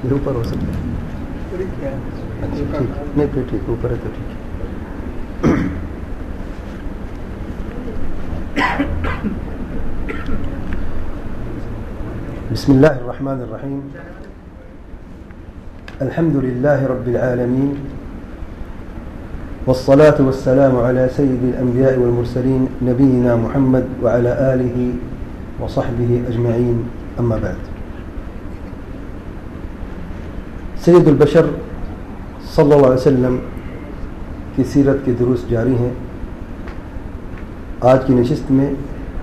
پھر اوپر ہو سکتا ہے. اچھا ٹھیک, نہیں پھر ٹھیک, اوپر ہے تو ٹھیک ہے. بسم الله الرحمن الرحيم. الحمد لله رب العالمين والصلاة والسلام على سيد الأنبياء والمرسلين نبينا محمد وعلى آله وصحبه أجمعين. أما بعد. سید البشر صلی اللہ علیہ وسلم کی سیرت کے دروس جاری ہیں. آج کی نشست میں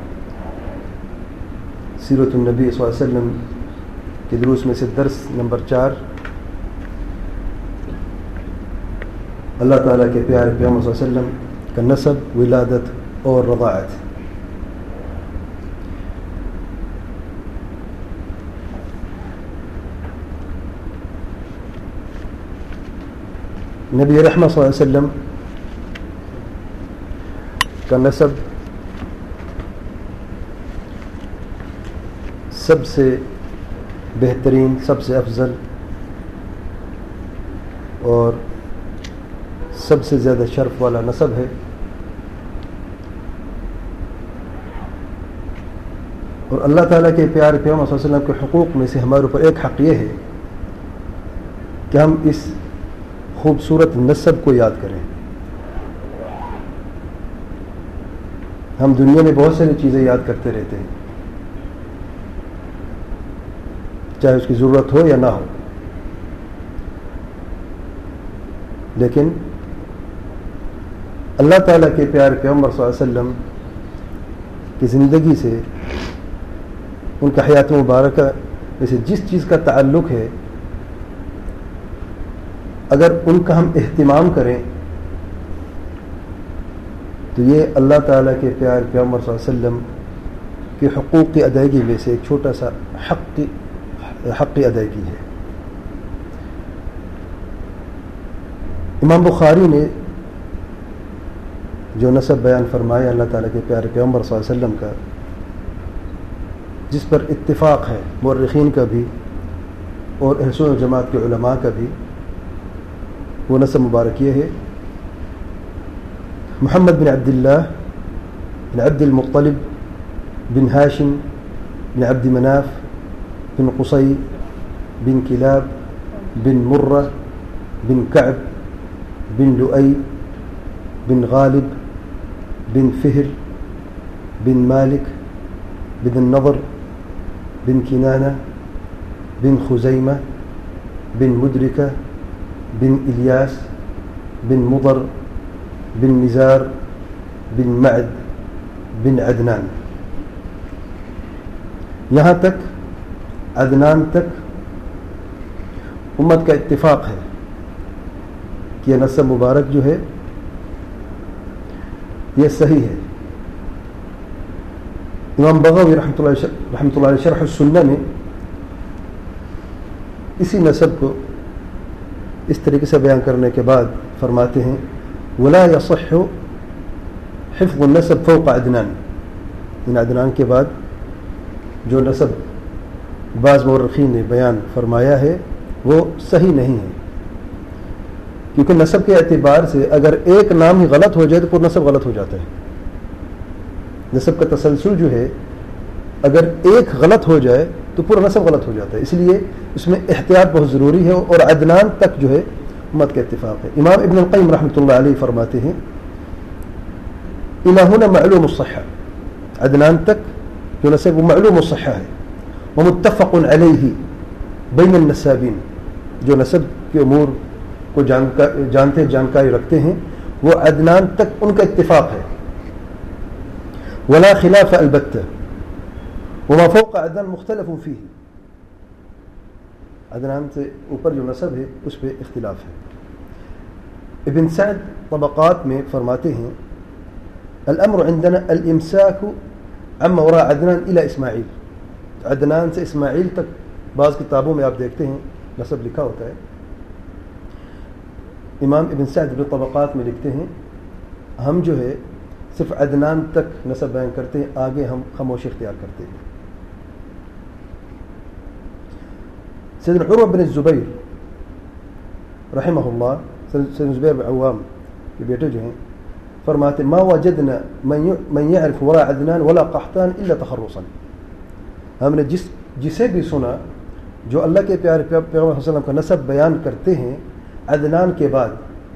سیرت النبی صلی اللہ علیہ وسلم کے دروس میں سے درس نمبر 4 اللہ تعالیٰ کے پیارے پیغمبر صلی اللہ علیہ وسلم کا نسب, ولادت اور رضاعت. نبی رحمت صلی اللہ علیہ وسلم کا نسب سب سے بہترین, سب سے افضل اور سب سے زیادہ شرف والا نسب ہے. اور اللہ تعالیٰ کے پیارے پیغمبر صلی اللہ علیہ وسلم کے حقوق میں سے ہمارے اوپر ایک حق یہ ہے کہ ہم اس خوبصورت نسب کو یاد کریں. ہم دنیا میں بہت ساری چیزیں یاد کرتے رہتے ہیں, چاہے اس کی ضرورت ہو یا نہ ہو, لیکن اللہ تعالیٰ کے پیارے پیغمبر صلی اللہ علیہ وسلم کی زندگی سے, ان کا حیات مبارکہ میں سے جس چیز کا تعلق ہے, اگر ان کا ہم اہتمام کریں تو یہ اللہ تعالیٰ کے پیارے پیغمبر صلی اللہ علیہ وسلم کے حقوق کی ادائیگی میں سے ایک چھوٹا سا حق کی ادائیگی ہے. امام بخاری نے جو نسب بیان فرمایا اللہ تعالیٰ کے پیارے پیغمبر صلی اللہ علیہ وسلم کا, جس پر اتفاق ہے مورخین کا بھی اور اہل سنت و جماعت کے علماء کا بھی, وہ نسب مبارک یہ ہے: محمد بن عبداللہ بن عبد المطلب بن ہاشم بن عبد مناف بن قصي بن كلاب بن مرة بن كعب بن لؤي بن غالب بن فهر بن مالك بن النضر بن كنانة بن خزيمة بن مدركة بن إلياس بن مضر بن نزار بن معد بن عدنان. یہاں تک عدنان تک امت کا اتفاق ہے کہ یہ نسب مبارک جو ہے یہ صحیح ہے. امام بغوی رحمۃ اللہ علیہ شرح السنہ میں اسی نسب کو اس طریقے سے بیان کرنے کے بعد فرماتے ہیں: ولا يصح حفظ النسب فوق عدنان. ان عدنان کے بعد جو نسب بعض مورخین نے بیان فرمایا ہے وہ صحیح نہیں ہے, کیونکہ نسب کے اعتبار سے اگر ایک نام ہی غلط ہو جائے تو پورا نسب غلط ہو جاتا ہے. نسب کا تسلسل جو ہے اگر ایک غلط ہو جائے تو پورا نسب غلط ہو جاتا ہے, اس لیے اس میں احتیاط بہت ضروری ہے. اور عدنان تک جو ہے امت کا اتفاق ہے. امام ابن القیم رحمۃ اللہ علیہ فرماتے ہیں: الى هنا معلوم الصحة. عدنان تک جو نسب وہ معلوم الصحة ہے, ومتفق علیہ بین النسابین. جو نسب کے امور کو جانتے جانکاری رکھتے ہیں وہ عدنان تک ان کا اتفاق ہے. ولا خلاف البتہ وما فوق عدنان مختلف فيه. عدنان سے اوپر جو نسب ہے اس پہ اختلاف ہے. ابن سعد طبقات میں فرماتے ہیں: الامر عندنا الامساك عما وراء عدنان الى اسماعیل. عدنان سے اسماعیل تک بعض کتابوں میں آپ دیکھتے ہیں نسب لکھا ہوتا ہے. امام ابن سعد ابن طبقات میں لکھتے ہیں ہم جو ہے صرف عدنان تک نسب بیان کرتے ہیں, آگے ہم خاموشی اختیار کرتے ہیں. سیدنا عروہ بن الزبیر رحمہ اللہ، سیدنا زبیر بن عوام کے بیٹے جو ہیں، فرماتے ما وجدنا من يعرف وراء عدنان ولا قحطان الا تخرصا. ہم نے جسے بھی سنا جو اللہ کے پیارے پیغمبر صلی اللہ علیہ وسلم کا نسب بیان کرتے ہیں عدنان کے بعد،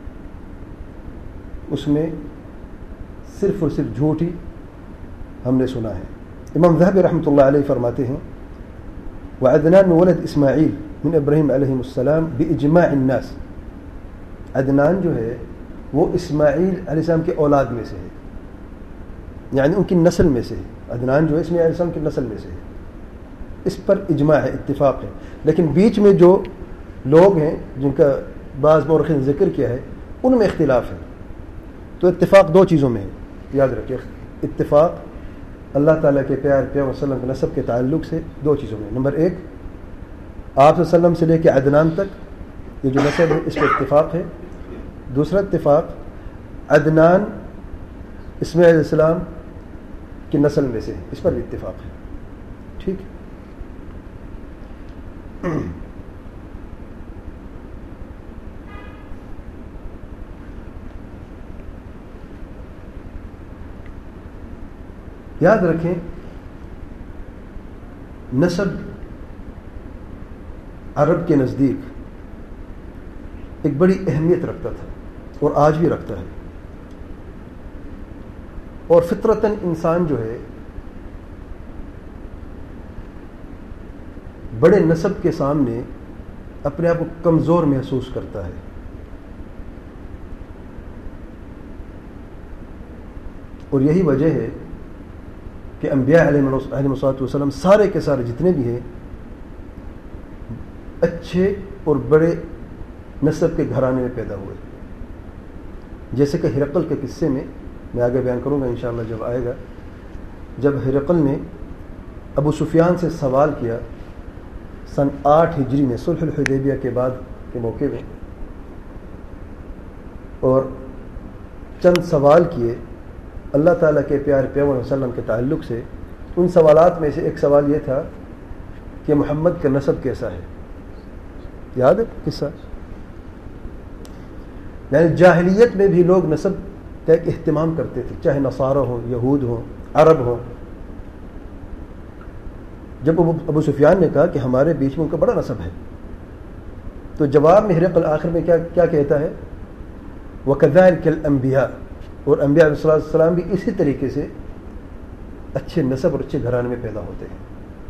اس میں صرف اور صرف جھوٹ ہی ہم نے سنا ہے. امام ذہبی رحمۃ اللہ علیہ فرماتے ہیں وعدنان من ولد اسماعیل من ابراہیم علیہ السلام باجماع الناس. عدنان جو ہے وہ اسماعیل علیہ السلام کے اولاد میں سے ہے، یعنی ان کی نسل میں سے ہے. عدنان جو ہے اسماعیل علیہ السلام کی نسل میں سے ہے، اس پر اجماع ہے، اتفاق ہے. لیکن بیچ میں جو لوگ ہیں جن کا بعض مورخین نے ذکر کیا ہے ان میں اختلاف ہے. تو اتفاق دو چیزوں میں ہے، یاد رکھیے. اتفاق اللہ تعالیٰ کے پیار پیغمبر صلی اللہ علیہ وسلم کے نسب کے تعلق سے دو چیزوں میں. نمبر ایک، آپ صلی اللہ علیہ وسلم سے لے کے عدنان تک یہ جو نسب ہے اس پر اتفاق ہے. دوسرا اتفاق، عدنان اسماعیل علیہ السلام کی نسل میں سے ہے، اس پر بھی اتفاق ہے. ٹھیک ہے. یاد رکھیں نسب عرب کے نزدیک ایک بڑی اہمیت رکھتا تھا اور آج بھی رکھتا ہے. اور فطرتاً انسان جو ہے بڑے نسب کے سامنے اپنے آپ کو کمزور محسوس کرتا ہے. اور یہی وجہ ہے کہ انبیاء علیہ الصلوۃ والسلام سارے کے سارے جتنے بھی ہیں اچھے اور بڑے نسب کے گھرانے میں پیدا ہوئے. جیسے کہ ہرقل کے قصے میں آگے بیان کروں گا انشاءاللہ جب آئے گا. جب ہرقل نے ابو سفیان سے سوال کیا سن 8 ہجری میں صلح الحدیبیہ کے بعد کے موقع میں، اور چند سوال کیے اللہ تعالیٰ کے پیارے پیغمبر صلی اللہ علیہ وسلم کے تعلق سے. ان سوالات میں سے ایک سوال یہ تھا کہ محمد کا نسب کیسا ہے. یاد ہے قصہ؟ یعنی جاہلیت میں بھی لوگ نسب کا ایک اہتمام کرتے تھے، چاہے نصارہ ہوں، یہود ہوں، عرب ہوں. جب ابو سفیان نے کہا کہ ہمارے بیچ میں ان کا بڑا نسب ہے، تو جواب میں ہرقل آخر میں کیا کہتا ہے؟ وَكَذَلِكَ الْأَنْبِيَاءُ. اور انبیاء علیہ السلام بھی اسی طریقے سے اچھے نسب اور اچھے گھرانے میں پیدا ہوتے ہیں.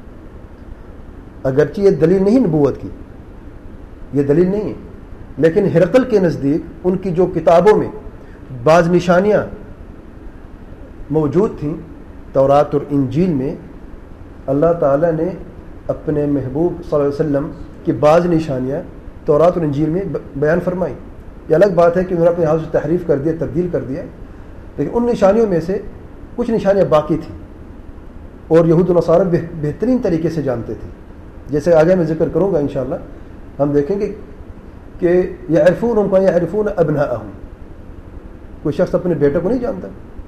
اگرچہ یہ دلیل نہیں نبوت کی، یہ دلیل نہیں ہے، لیکن ہرقل کے نزدیک ان کی جو کتابوں میں بعض نشانیاں موجود تھیں تورات اور انجیل میں، اللہ تعالیٰ نے اپنے محبوب صلی اللہ علیہ وسلم کی بعض نشانیاں تورات اور انجیل میں بیان فرمائی. یہ الگ بات ہے کہ انہوں نے اپنے ہاتھ سے تحریف کر دیا، تبدیل کر دیا، لیکن ان نشانیوں میں سے کچھ نشانیاں باقی تھیں اور یہود و نصارہ بہترین طریقے سے جانتے تھے. جیسے آگے میں ذکر کروں گا انشاءاللہ ہم دیکھیں گے کہ یعرفونہم کما یعرفون ابناءہم. کوئی شخص اپنے بیٹے کو نہیں جانتا.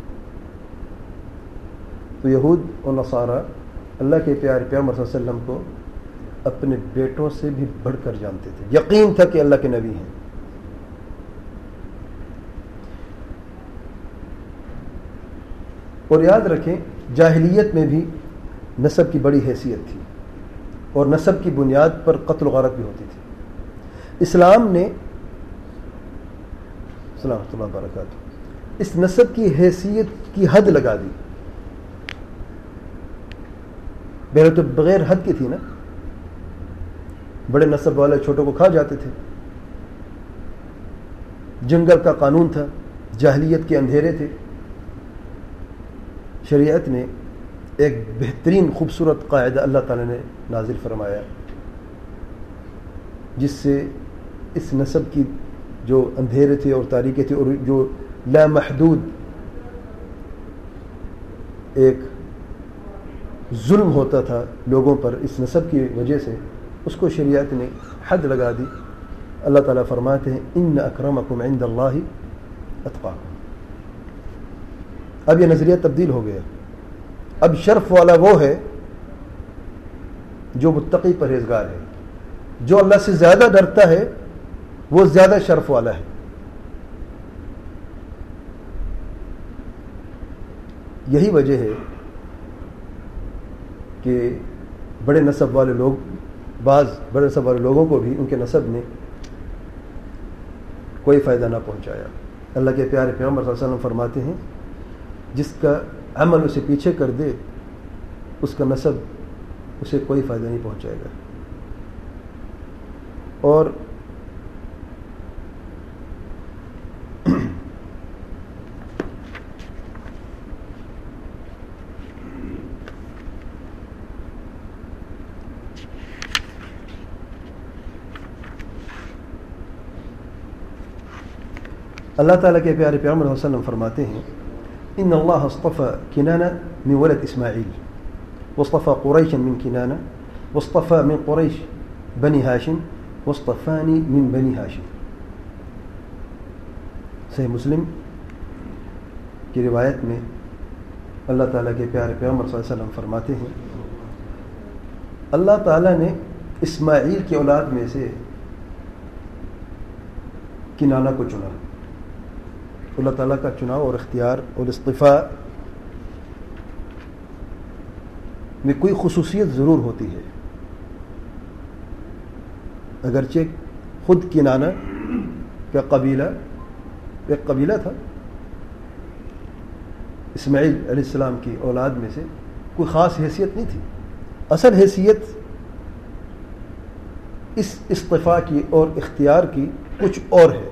تو یہود اور نصارہ اللہ کے پیارے پیغمبر صلی اللہ علیہ وسلم کو اپنے بیٹوں سے بھی بڑھ کر جانتے تھے. یقین تھا کہ اللہ کے نبی ہیں. اور یاد رکھیں جاہلیت میں بھی نسب کی بڑی حیثیت تھی اور نسب کی بنیاد پر قتل و غارت بھی ہوتی تھی. اسلام نے صلی اللہ وبرکاتہ اس نسب کی حیثیت کی حد لگا دی. پہلے تو بغیر حد کی تھی نا، بڑے نسب والے چھوٹوں کو کھا جاتے تھے. جنگل کا قانون تھا، جاہلیت کے اندھیرے تھے. شریعت نے ایک بہترین خوبصورت قاعدہ اللہ تعالیٰ نے نازل فرمایا جس سے اس نسب کی جو اندھیرے تھے اور تاریکیں تھے اور جو لامحدود ایک ظلم ہوتا تھا لوگوں پر اس نسب کی وجہ سے، اس کو شریعت نے حد لگا دی. اللہ تعالیٰ فرماتے ہیں ان اکرمکم عند اللہ اتقاکم. اب یہ نظریہ تبدیل ہو گیا. اب شرف والا وہ ہے جو متقی پرہیزگار ہے، جو اللہ سے زیادہ ڈرتا ہے وہ زیادہ شرف والا ہے. یہی وجہ ہے کہ بڑے نسب والے لوگ، بعض بڑے نسب والے لوگوں کو بھی ان کے نسب نے کوئی فائدہ نہ پہنچایا. اللہ کے پیارے پیغمبر صلی اللہ علیہ وسلم فرماتے ہیں جس کا عمل اسے پیچھے کر دے اس کا نسب اسے کوئی فائدہ نہیں پہنچائے گا. اور اللہ تعالیٰ کے پیارے پیغمبر صلی اللہ علیہ وسلم فرماتے ہیں ان اللہ اصطفى کنانہ من ولد اسماعیل واصطفى قریشا من کنانہ واصطفى من قریش بنی ہاشم واصطفانی من بنی ہاشم. صحیح مسلم کی روایت میں اللہ تعالیٰ کے پیارے پیغمبر صلی اللہ علیہ وسلم فرماتے ہیں اللہ تعالیٰ نے اسماعیل کی اولاد میں سے کنانہ کو چنا. اللہ تعالیٰ کا چناؤ اور اختیار اور اصطفاء میں کوئی خصوصیت ضرور ہوتی ہے. اگرچہ خود کنانہ کا قبیلہ ایک قبیلہ تھا، اسماعیل علیہ السلام کی اولاد میں سے کوئی خاص حیثیت نہیں تھی. اصل حیثیت اس اصطفاء کی اور اختیار کی کچھ اور ہے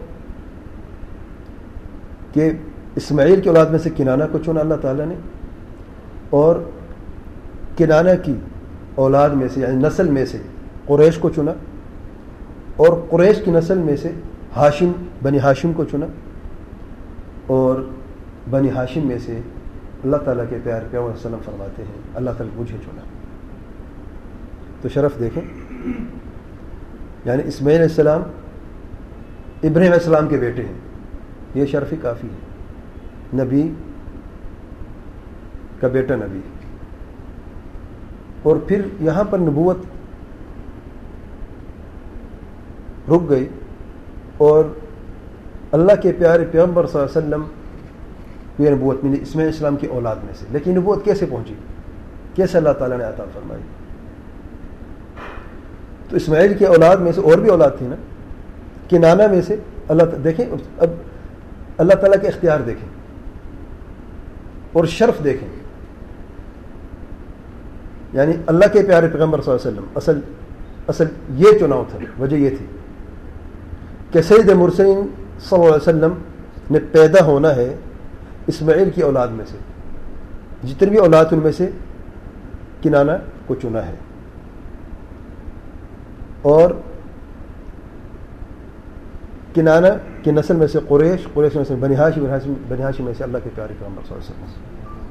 کہ اسماعیل کی اولاد میں سے کنانہ کو چنا اللہ تعالیٰ نے، اور کنانہ کی اولاد میں سے یعنی نسل میں سے قریش کو چنا، اور قریش کی نسل میں سے ہاشم بنی ہاشم کو چنا، اور بنی ہاشم میں سے اللہ تعالیٰ کے پیارے پیغمبر صلی اللہ علیہ وسلم فرماتے ہیں اللہ تعالیٰ مجھے چنا. تو شرف دیکھیں، یعنی اسماعیل علیہ السلام ابراہیم علیہ السلام کے بیٹے ہیں، یہ شرف ہی کافی ہے. نبی کا بیٹا نبی، اور پھر یہاں پر نبوت رک گئی اور اللہ کے پیارے پیغمبر صلی اللہ علیہ وسلم کو یہ نبوت ملی اسماعیل علیہ السلام کی اولاد میں سے. لیکن نبوت کیسے پہنچی، کیسے اللہ تعالیٰ نے عطا فرمائی؟ تو اسماعیل کی اولاد میں سے اور بھی اولاد تھی نا، کنانہ میں سے اللہ دیکھیں اب اللہ تعالیٰ کے اختیار دیکھیں اور شرف دیکھیں. یعنی اللہ کے پیارے پیغمبر صلی اللہ علیہ وسلم اصل یہ چناؤ تھا. وجہ یہ تھی کہ سید مرسلین صلی اللہ علیہ وسلم نے پیدا ہونا ہے اسماعیل کی اولاد میں سے. جتنی بھی اولاد ان میں سے کنانہ کو چنا ہے، اور کنانہ کی نسل میں سے قریش میں سے بنی ہاشم میں سے اللہ کے پیارے پیغمبر صلی اللہ علیہ وسلم.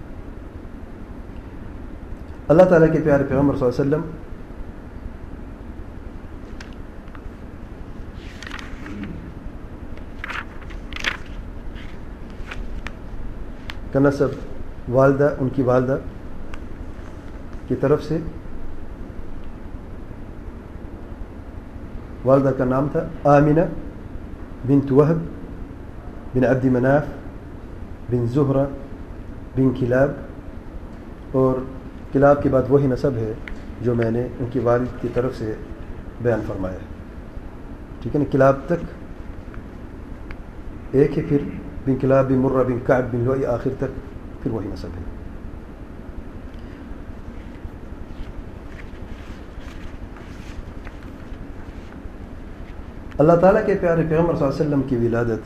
اللہ تعالیٰ کے پیارے پیغمبر صلی اللہ علیہ وسلم کا نسب والدہ، ان کی والدہ کی طرف سے، والدہ کا نام تھا آمنہ بنت وہب بن عبد مناف بن زہرہ بن کلاب، اور کلاب کے بعد وہی نسب ہے جو میں نے ان کی والد کی طرف سے بیان فرمایا ہے. ٹھیک ہے نا، کلاب تک ایک ہے، پھر بن کلاب بن مرہ بن کعب بن لؤی آخر تک پھر وہی نسب ہے. اللہ تعالیٰ کے پیارے پیغمبر صلی اللہ علیہ وسلم کی ولادت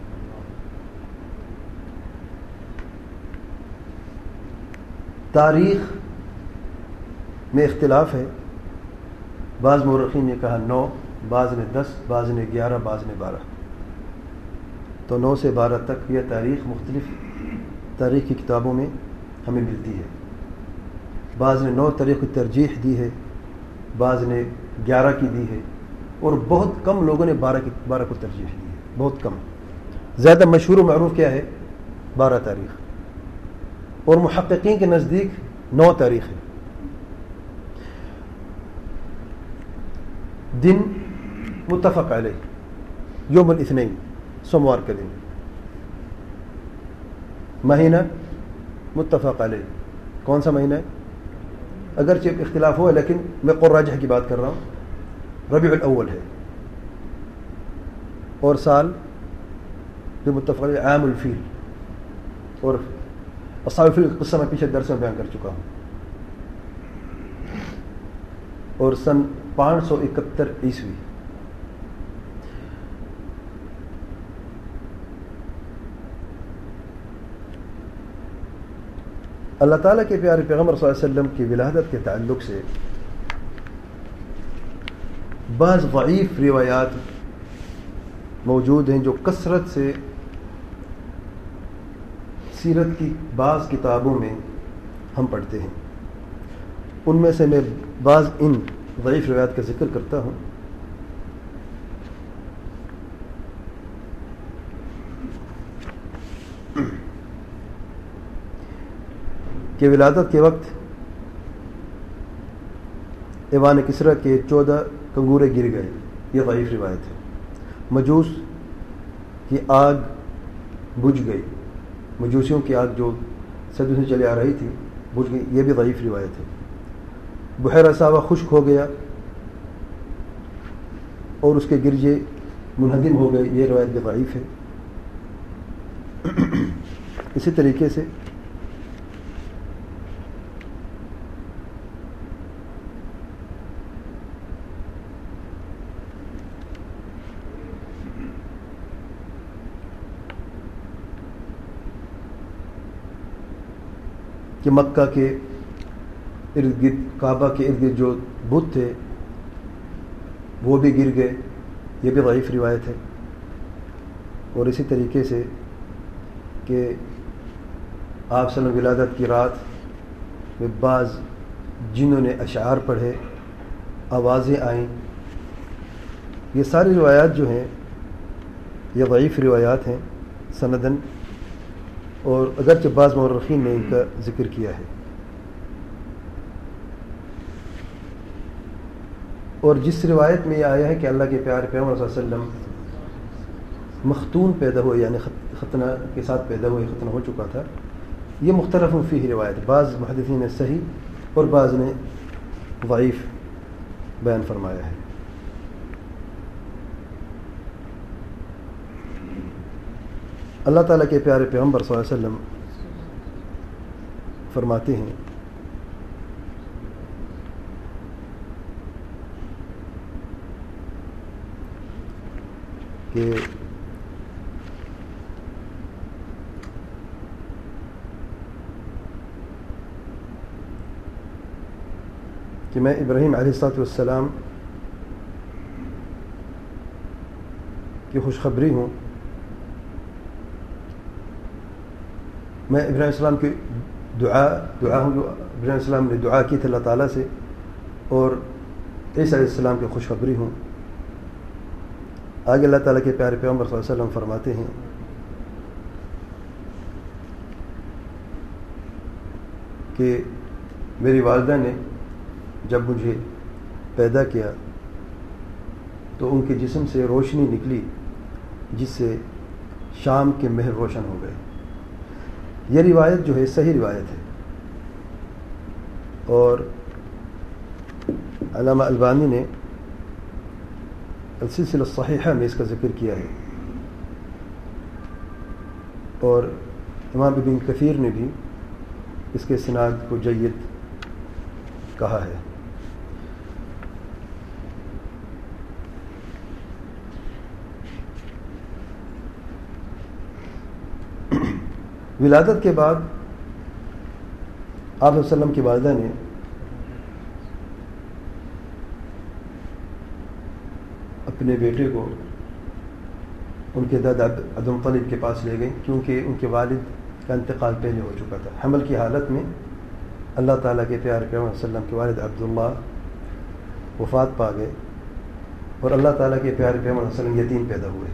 تاریخ میں اختلاف ہے. بعض مورخین نے کہا 9، بعض نے 10، بعض نے 11، بعض نے 12. تو 9 سے 12 تک یہ تاریخ مختلف تاریخ کی کتابوں میں ہمیں ملتی ہے. بعض نے 9 تاریخ کی ترجیح دی ہے، بعض نے 11 کی دی ہے، اور بہت کم لوگوں نے 12 کو ترجیح دی ہے. بہت کم. زیادہ مشہور و معروف کیا ہے؟ 12 تاریخ. اور محققین کے نزدیک 9 تاریخ ہے. دن متفق علیہ یوم الاثنین سوموار کا دن، مہینہ متفق علیہ کون سا مہینہ ہے؟ اگرچہ اختلاف ہوا لیکن میں قول راجح کی بات کر رہا ہوں، ربیع الاول ہے، اور سال جو متفق علیہ عام الفیل، اور اصحاب الفیل کا قصہ میں پیچھے درس میں بیان کر چکا ہوں، اور سن 571 عیسوی۔ اللہ تعالیٰ کے پیارے پیغمبر صلی اللہ علیہ وسلم کی ولادت کے تعلق سے بعض ضعیف روایات موجود ہیں جو کثرت سے سیرت کی بعض کتابوں میں ہم پڑھتے ہیں۔ ان میں سے میں بعض ان ضعیف روایات کا ذکر کرتا ہوں۔ کہ ولادت کے وقت ایوان کسریٰ کے 14 کنگورے گر گئے، یہ ضعیف روایت ہے۔ مجوس کی آگ بجھ گئی، مجوسیوں کی آگ جو صدیوں سے چلی آ رہی تھی بجھ گئی، یہ بھی ضعیف روایت ہے۔ بحیرہ ساوا خشک ہو گیا اور اس کے گرجے منہدم ہو گئے، یہ روایت بھی ضعیف ہے۔ اسی طریقے سے کہ مکہ کے ارد گرد، کعبہ کے ارد گرد جو بت تھے وہ بھی گر گئے، یہ بھی ضعیف روایت ہے۔ اور اسی طریقے سے کہ آپ صلی اللہ علیہ وسلم ولادت کی رات میں بعض جنہوں نے اشعار پڑھے، آوازیں آئیں، یہ ساری روایات جو ہیں یہ ضعیف روایات ہیں سندن، اور اگرچہ بعض مورخین نے ان کا ذکر کیا ہے۔ اور جس روایت میں یہ آیا ہے کہ اللہ کے پیارے پیغمبر صلی اللہ علیہ وسلم مختون پیدا ہوئے، یعنی ختنہ کے ساتھ پیدا ہوئے، ختنہ ہو چکا تھا، یہ مختلف فیہ روایت، بعض محدثین نے صحیح اور بعض نے ضعیف بیان فرمایا ہے۔ اللہ تعالیٰ کے پیارے پیغمبر صلی اللہ علیہ وسلم فرماتے ہیں کہ میں ابراہیم علیہ الصلوۃ والسلام کی خوشخبری ہوں، میں ابراہیم علیہ السلام کی دعا ہوں جو ابراہیم علیہ السلام نے دعا کی تھی اللہ تعالیٰ سے، اور عیسیٰ علیہ السلام کی خوشخبری ہوں۔ آگے اللہ تعالیٰ کے پیارے پیغمبر صلی اللہ علیہ وسلم فرماتے ہیں کہ میری والدہ نے جب مجھے پیدا کیا تو ان کے جسم سے روشنی نکلی جس سے شام کے مہر روشن ہو گئے۔ یہ روایت جو ہے صحیح روایت ہے، اور علامہ البانی نے السلسلہ الصحیحہ میں اس کا ذکر کیا ہے، اور امام ابن کثیر نے بھی اس کے اسناد کو جید کہا ہے۔ ولادت کے بعد آپ صلی اللہ علیہ وسلم کی والدہ نے اپنے بیٹے کو ان کے دادا عبد المطلب کے پاس لے گئے، کیونکہ ان کے والد کا انتقال پہلے ہو چکا تھا۔ حمل کی حالت میں اللہ تعالیٰ کے پیارے پیغمبر صلی اللہ علیہ وسلم کے والد عبداللہ وفات پا گئے، اور اللہ تعالیٰ کے پیارے پیغمبر صلی اللہ علیہ وسلم یتیم پیدا ہوئے۔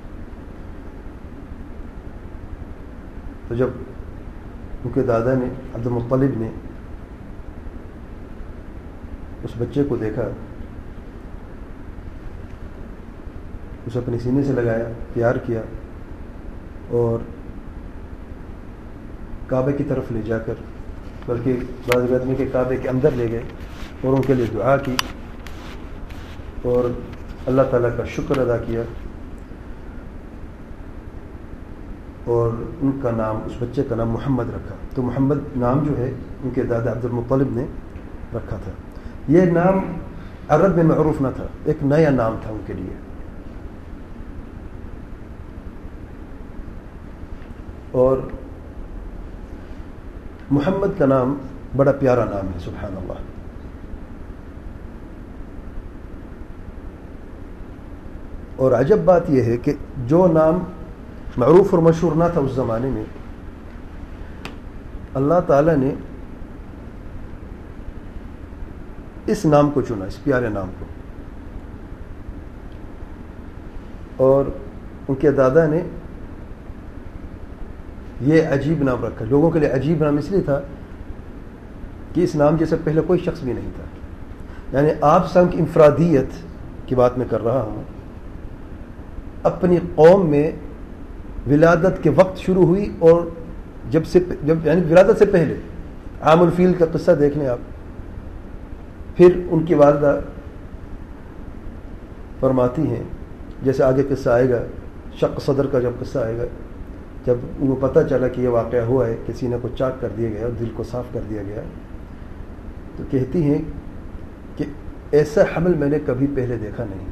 تو جب ان کے دادا نے عبد المطلب نے اس بچے کو دیکھا اسے اپنے سینے سے لگایا، پیار کیا، اور کعبے کی طرف لے جا کر، بلکہ بعض روایت میں کہ کعبے کے اندر لے گئے اور ان کے لیے دعا کی اور اللہ تعالیٰ کا شکر ادا کیا، اور ان کا نام، اس بچے کا نام محمد رکھا۔ تو محمد نام جو ہے ان کے دادا عبد المطلب نے رکھا تھا۔ یہ نام عرب میں معروف نہ تھا، ایک نیا نام تھا ان کے لیے۔ اور محمد کا نام بڑا پیارا نام ہے، سبحان اللہ۔ اور عجب بات یہ ہے کہ جو نام معروف اور مشہور نہ تھا اس زمانے میں، اللہ تعالیٰ نے اس نام کو چنا، اس پیارے نام کو، اور ان کے دادا نے یہ عجیب نام رکھا۔ لوگوں کے لیے عجیب نام اس لیے تھا کہ اس نام جیسے پہلے کوئی شخص بھی نہیں تھا۔ یعنی آپ سب کی انفرادیت کی بات میں کر رہا ہوں، اپنی قوم میں ولادت کے وقت شروع ہوئی، اور جب یعنی ولادت سے پہلے عام الفیل کا قصہ دیکھ لیں آپ۔ پھر ان کی والدہ فرماتی ہیں، جیسے آگے قصہ آئے گا، شق صدر کا جب قصہ آئے گا، جب ان کو پتہ چلا کہ یہ واقعہ ہوا ہے کہ سینے کو چاک کر دیا گیا اور دل کو صاف کر دیا گیا، تو کہتی ہیں کہ ایسا حمل میں نے کبھی پہلے دیکھا نہیں،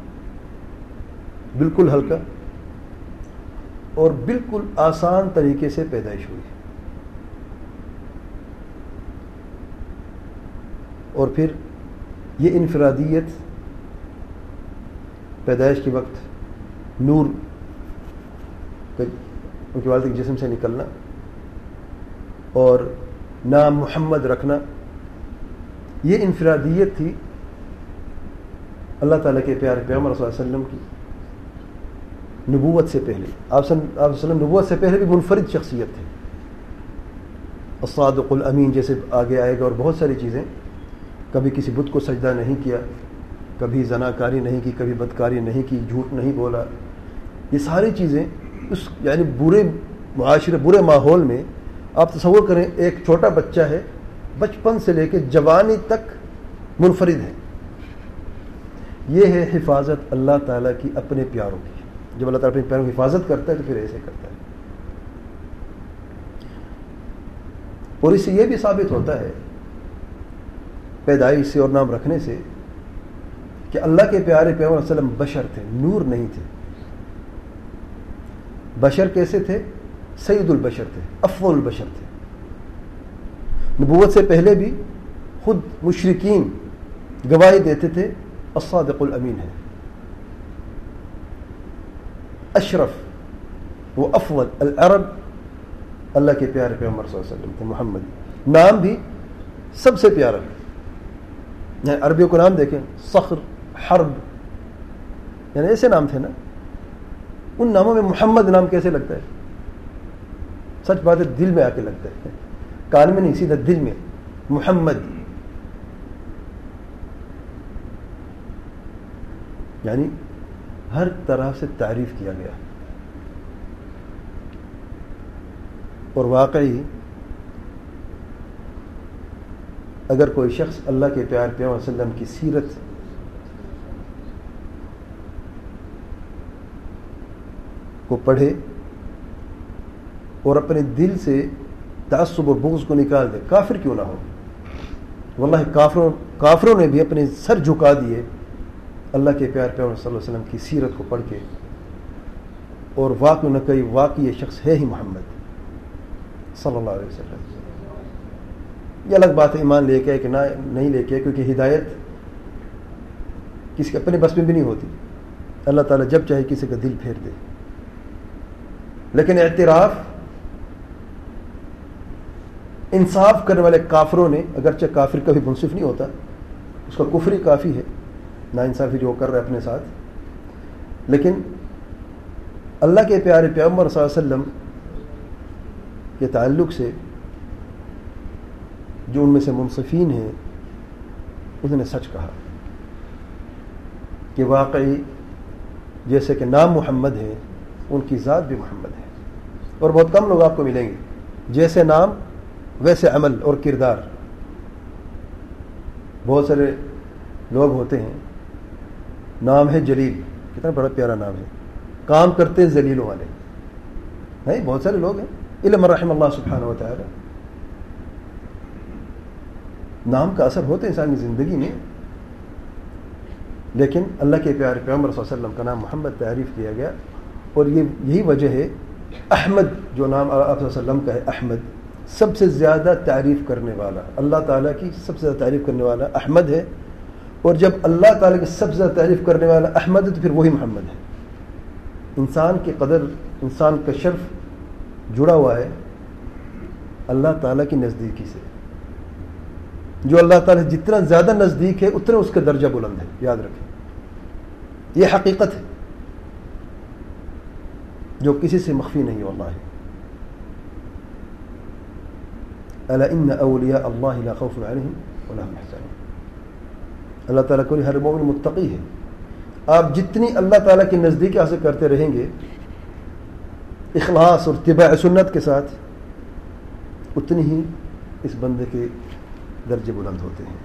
بالکل ہلکا اور بالکل آسان طریقے سے پیدائش ہوئی۔ اور پھر یہ انفرادیت، پیدائش کے وقت نور ان کے والد کے جسم سے نکلنا اور نام محمد رکھنا، یہ انفرادیت تھی اللہ تعالیٰ کے پیارے پیغمبر صلی اللہ علیہ وسلم کی نبوت سے پہلے۔ آپ صلی اللہ علیہ وسلم نبوت سے پہلے بھی منفرد شخصیت تھے، الصادق الامین جیسے آگے آئے گا، اور بہت ساری چیزیں۔ کبھی کسی بت کو سجدہ نہیں کیا، کبھی زناکاری نہیں کی، کبھی بدکاری نہیں کی، جھوٹ نہیں بولا۔ یہ ساری چیزیں اس یعنی برے معاشرے، برے ماحول میں آپ تصور کریں، ایک چھوٹا بچہ ہے، بچپن سے لے کے جوانی تک منفرد ہے۔ یہ ہے حفاظت اللہ تعالیٰ کی اپنے پیاروں کی۔ جب اللہ تعالیٰ اپنے پیاروں کی حفاظت کرتا ہے تو پھر ایسے کرتا ہے۔ اور اس سے یہ بھی ثابت ہوتا ہے پیدائش سے اور نام رکھنے سے کہ اللہ کے پیارے پیغمبر صلی اللہ علیہ وسلم بشر تھے، نور نہیں تھے۔ بشر کیسے تھے؟ سید البشر تھے، افضل البشر تھے۔ نبوت سے پہلے بھی خود مشرکین گواہی دیتے تھے الصادق الامین ہے، اشرف و افضل العرب اللہ کے پیارے پیغمبر صلی اللہ علیہ وسلم تھے، محمد۔ نام بھی سب سے پیارا، یعنی عربیوں کو نام دیکھیں، صخر، حرب، یعنی ایسے نام تھے نا۔ ان ناموں میں محمد نام کیسے لگتا ہے؟ سچ بات ہے، دل میں آ کے لگتا ہے، کان میں نہیں، سیدھا دل میں محمد، یعنی ہر طرح سے تعریف کیا گیا۔ اور واقعی اگر کوئی شخص اللہ کے پیارے پیغمبر صلی اللہ علیہ وسلم کی سیرت کو پڑھے اور اپنے دل سے تعصب اور بغض کو نکال دے، کافر کیوں نہ ہو، واللہ کافروں نے بھی اپنے سر جھکا دیے اللہ کے پیارے پیغمبر صلی اللہ علیہ وسلم کی سیرت کو پڑھ کے، اور واقع نہ کئی واقعی یہ شخص ہے ہی محمد صلی اللہ علیہ وسلم۔ یہ الگ بات ہے ایمان لے کے کہ نہ نہیں لے کے، کیونکہ ہدایت کسی کے اپنے بس میں بھی نہیں ہوتی، اللہ تعالیٰ جب چاہے کسی کا دل پھیر دے۔ لیکن اعتراف انصاف کرنے والے کافروں نے، اگرچہ کافر کبھی منصف نہیں ہوتا، اس کا کفر ہی کافی ہے، نا انصافی جو کر رہا ہے اپنے ساتھ، لیکن اللہ کے پیارے پیغمبر صلی اللہ علیہ وسلم کے تعلق سے جو ان میں سے منصفین ہیں انہوں نے سچ کہا کہ واقعی جیسے کہ نام محمد ہے ان کی ذات بھی محمد ہے. اور بہت کم لوگ آپ کو ملیں گے جیسے نام ویسے عمل اور کردار. بہت سارے لوگ ہوتے ہیں نام ہے جلیل, کتنا بڑا پیارا نام ہے, کام کرتے ہیں ذلیلوں والے. نہیں, بہت سارے لوگ ہیں الا من رحم اللہ سبحانہ و تعالی. نام کا اثر ہوتا ہے انسان کی زندگی میں, لیکن اللہ کے پیارے پیغمبر صلی اللہ علیہ وسلم کا نام محمد تعریف کیا گیا. اور یہی وجہ ہے احمد جو نام آپ صلی اللہ علیہ وسلم کا ہے, احمد سب سے زیادہ تعریف کرنے والا, اللہ تعالیٰ کی سب سے زیادہ تعریف کرنے والا احمد ہے. اور جب اللہ تعالیٰ کی سب سے زیادہ تعریف کرنے والا احمد ہے تو پھر وہی محمد ہے. انسان کی قدر, انسان کا شرف جڑا ہوا ہے اللہ تعالیٰ کی نزدیکی سے. جو اللہ تعالیٰ جتنا زیادہ نزدیک ہے اتنا اس کا درجہ بلند ہے. یاد رکھیں, یہ حقیقت ہے جو کسی سے مخفی نہیں واللہ. الا ان اولیاء اللہ لا خوف علیہم ولا هم يحزنون. اللہ تعالیٰ کو ہر مومن متقی ہے. آپ جتنی اللہ تعالیٰ کی نزدیکی حاصل کرتے رہیں گے اخلاص اور اتباع سنت کے ساتھ, اتنی ہی اس بندے کے درجے بلند ہوتے ہیں.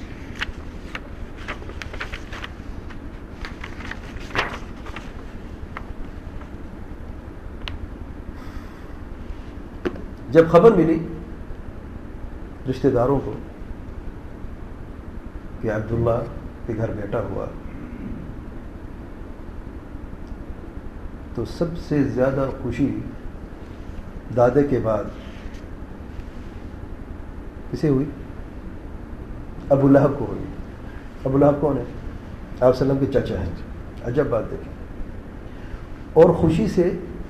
جب خبر ملی رشتہ داروں کو کہ عبداللہ کے گھر بیٹا ہوا, تو سب سے زیادہ خوشی دادے کے بعد کسے ہوئی؟ ابو لہب کو ہوئی. ابو لہب کون ہے؟ آپ وسلم کے چچا ہیں. عجب بات دیکھیں. اور خوشی سے,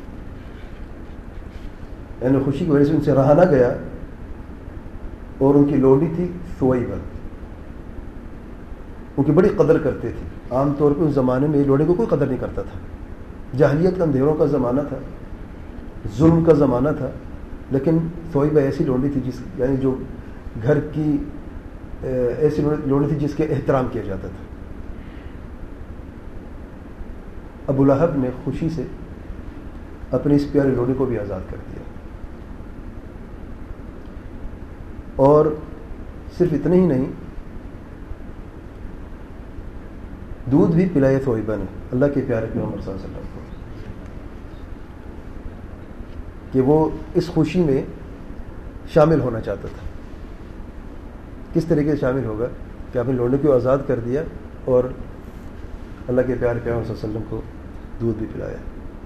یعنی خوشی کی وجہ سے ان سے رہا نہ گیا. اور ان کی لوڈی تھی ثویبہ, ان کی بڑی قدر کرتے تھے. عام طور پہ اس زمانے میں لوڈی کو کوئی قدر نہیں کرتا تھا. جاہلیت کا اندھیروں کا زمانہ تھا, ظلم کا زمانہ تھا, لیکن ثویبہ ایسی لوڈی تھی جس, یعنی جو گھر کی ایسی لوڈی تھی جس کے احترام کیا جاتا تھا. ابو لہب نے خوشی سے اپنی اس پیاری لوڈی کو بھی آزاد کر دیا. اور صرف اتنا ہی نہیں, دودھ بھی پلایا ثویبہ نے اللہ کے پیارے پیغمبر صلی اللہ علیہ وسلم کو, کہ وہ اس خوشی میں شامل ہونا چاہتا تھا. کس طریقے سے شامل ہوگا کہ آپ نے لوڈی کو آزاد کر دیا اور اللہ کے پیارے پیغمبر صلی اللہ علیہ وسلم کو دودھ بھی پلایا.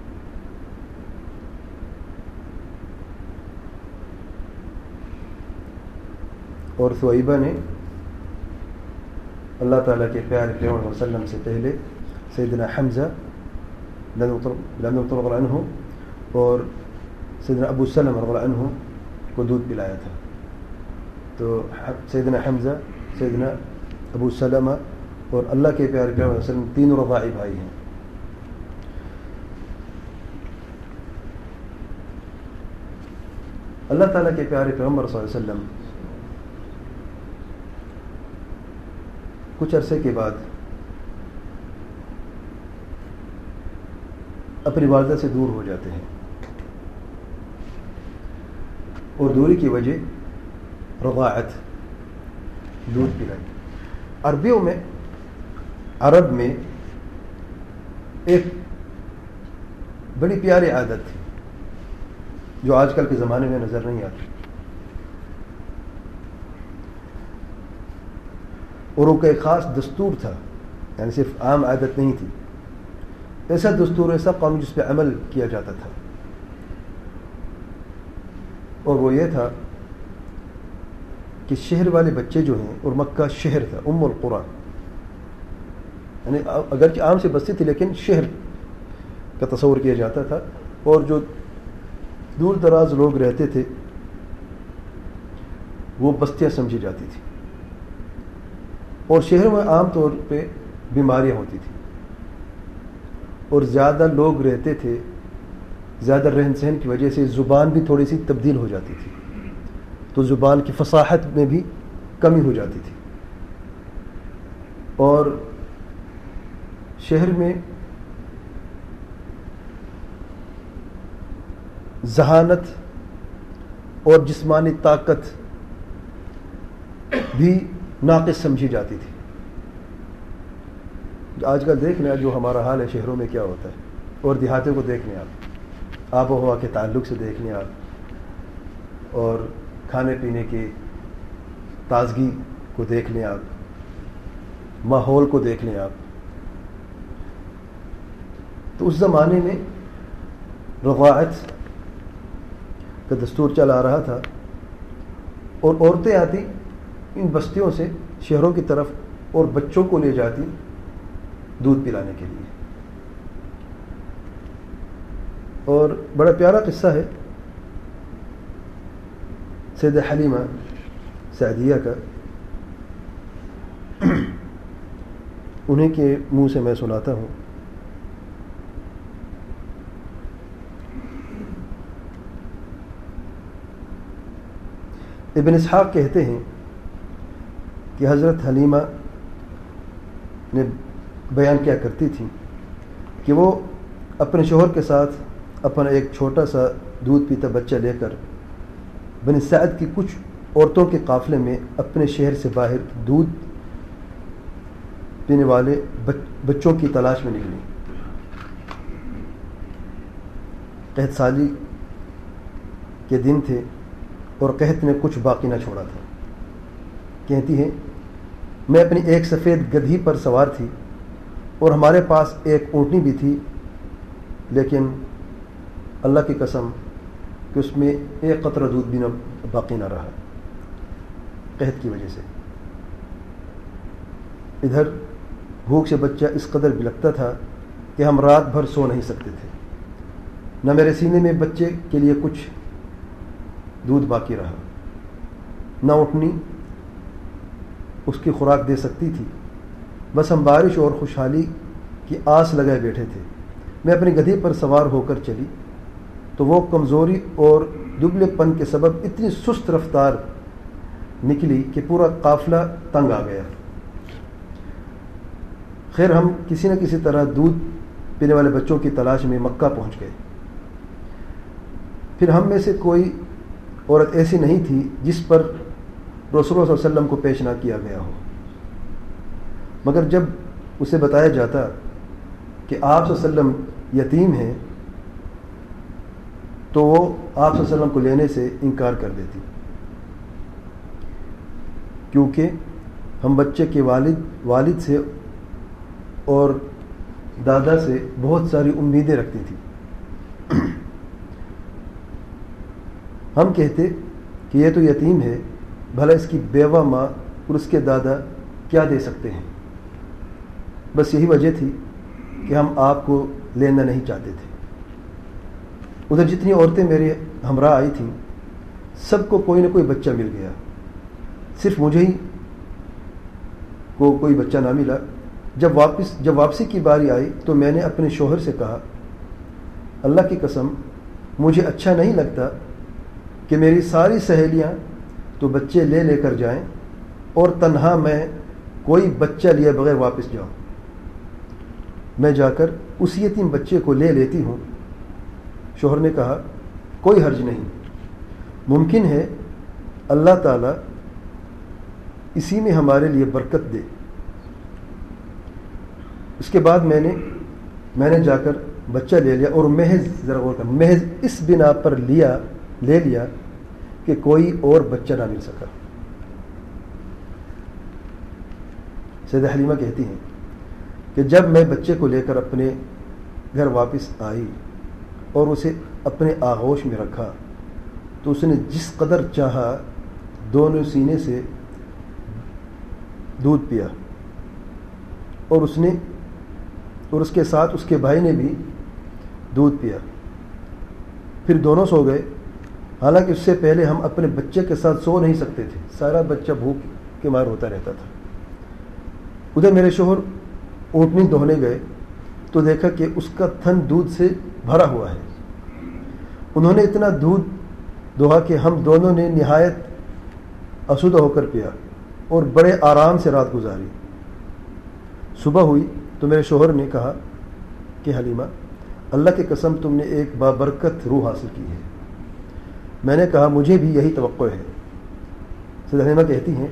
اور ثویبہ نے اللہ تعالیٰ کے پیارے پیغمبر صلی اللہ علیہ وسلم سے پہلے سیدنا حمزہ رضی اللہ عنہ اور سیدنا ابو سلمہ رضی اللہ عنہ کو دودھ پلایا تھا. تو سیدنا حمزہ, سیدنا ابو سلمہ اور اللہ کے پیارے پیغمبر صلی اللہ علیہ وسلم تینوں رضاعی بھائی ہیں. اللہ تعالیٰ کے پیارے پیغمبر صلی اللہ علیہ وسلم کچھ عرصے کے بعد اپنی والدہ سے دور ہو جاتے ہیں, اور دوری کی وجہ رضاعت, دودھ پلائی. عربیوں میں, عرب میں ایک بڑی پیاری عادت تھی جو آج کل کے زمانے میں نظر نہیں آتی, اور ان کا ایک خاص دستور تھا, یعنی صرف عام عادت نہیں تھی. ایسا دستور, ایسا قانون جس پہ عمل کیا جاتا تھا, اور وہ یہ تھا کہ شہر والے بچے جو ہیں, اور مکہ شہر تھا, ام القرى, یعنی اگرچہ عام سے بستی تھی لیکن شہر کا تصور کیا جاتا تھا, اور جو دور دراز لوگ رہتے تھے وہ بستیاں سمجھی جاتی تھی. اور شہروں میں عام طور پہ بیماریاں ہوتی تھیں, اور زیادہ لوگ رہتے تھے, زیادہ رہن سہن کی وجہ سے زبان بھی تھوڑی سی تبدیل ہو جاتی تھی, تو زبان کی فصاحت میں بھی کمی ہو جاتی تھی. اور شہر میں ذہانت اور جسمانی طاقت بھی ناقص سمجھی جاتی تھی. آج کل دیکھ لیں جو ہمارا حال ہے شہروں میں کیا ہوتا ہے, اور دیہاتوں کو دیکھ لیں آپ, آب و ہوا کے تعلق سے دیکھ لیں آپ, اور کھانے پینے کی تازگی کو دیکھ لیں آپ, ماحول کو دیکھ لیں آپ. تو اس زمانے میں رضاعت کا دستور چلا رہا تھا, اور عورتیں آتی ان بستیوں سے شہروں کی طرف اور بچوں کو لے جاتی دودھ پلانے کے لیے. اور بڑا پیارا قصہ ہے سیدہ حلیمہ سعدیہ کا, انہیں کے منہ سے میں سناتا ہوں. ابن اسحاق کہتے ہیں کہ حضرت حلیمہ نے بیان کیا کرتی تھی کہ وہ اپنے شوہر کے ساتھ اپنا ایک چھوٹا سا دودھ پیتا بچہ لے کر بنی سعد کی کچھ عورتوں کے قافلے میں اپنے شہر سے باہر دودھ پینے والے بچوں کی تلاش میں نکلی. قحط سالی کے دن تھے اور قحط نے کچھ باقی نہ چھوڑا تھا. کہتی ہے میں اپنی ایک سفید گدھی پر سوار تھی اور ہمارے پاس ایک اونٹنی بھی تھی, لیکن اللہ کی قسم کہ اس میں ایک قطرہ دودھ بھی باقی نہ رہا قحط کی وجہ سے. ادھر بھوک سے بچہ اس قدر بلکتا تھا کہ ہم رات بھر سو نہیں سکتے تھے. نہ میرے سینے میں بچے کے لیے کچھ دودھ باقی رہا, نہ اونٹنی اس کی خوراک دے سکتی تھی. بس ہم بارش اور خوشحالی کی آس لگائے بیٹھے تھے. میں اپنی گدھی پر سوار ہو کر چلی تو وہ کمزوری اور دبلے پن کے سبب اتنی سست رفتار نکلی کہ پورا قافلہ تنگ آ گیا. خیر ہم کسی نہ کسی طرح دودھ پینے والے بچوں کی تلاش میں مکہ پہنچ گئے. پھر ہم میں سے کوئی عورت ایسی نہیں تھی جس پر رسول اللہ صلی اللہ علیہ وسلم کو پیش نہ کیا گیا ہو, مگر جب اسے بتایا جاتا کہ آپ صلی اللہ علیہ وسلم یتیم ہیں تو وہ آپ صلی اللہ علیہ وسلم کو لینے سے انکار کر دیتی, کیونکہ ہم بچے کے والد سے اور دادا سے بہت ساری امیدیں رکھتی تھی. ہم کہتے کہ یہ تو یتیم ہے, بھلا اس کی بیوہ ماں اور اس کے دادا کیا دے سکتے ہیں. بس یہی وجہ تھی کہ ہم آپ کو لینا نہیں چاہتے تھے. ادھر جتنی عورتیں میرے ہمراہ آئی تھیں سب کو کوئی نہ کوئی بچہ مل گیا, صرف مجھے ہی کو کوئی بچہ نہ ملا. جب واپسی کی باری آئی تو میں نے اپنے شوہر سے کہا اللہ کی قسم مجھے اچھا نہیں لگتا کہ میری ساری سہیلیاں تو بچے لے لے کر جائیں اور تنہا میں کوئی بچہ لیے بغیر واپس جاؤں. میں جا کر اس یتیم بچے کو لے لیتی ہوں. شوہر نے کہا کوئی حرج نہیں, ممکن ہے اللہ تعالیٰ اسی میں ہمارے لیے برکت دے. اس کے بعد میں نے جا کر بچہ لے لیا اور محض اس بنا پر لے لیا کہ کوئی اور بچہ نہ مل سکا. سیدہ حلیمہ کہتی ہیں کہ جب میں بچے کو لے کر اپنے گھر واپس آئی اور اسے اپنے آغوش میں رکھا تو اس نے جس قدر چاہا دونوں سینے سے دودھ پیا, اور اس کے ساتھ اس کے بھائی نے بھی دودھ پیا. پھر دونوں سو گئے, حالانکہ اس سے پہلے ہم اپنے بچے کے ساتھ سو نہیں سکتے تھے, سارا بچہ بھوک کے مار ہوتا رہتا تھا. ادھر میرے شوہر اونٹنی دھونے گئے تو دیکھا کہ اس کا تھن دودھ سے بھرا ہوا ہے. انہوں نے اتنا دودھ دوہا کہ ہم دونوں نے نہایت آسودہ ہو کر پیا اور بڑے آرام سے رات گزاری. صبح ہوئی تو میرے شوہر نے کہا کہ حلیمہ اللہ کی قسم تم نے ایک بابرکت روح حاصل کی ہے۔ میں نے کہا مجھے بھی یہی توقع ہے۔ سیدہ حلیمہ کہتی ہیں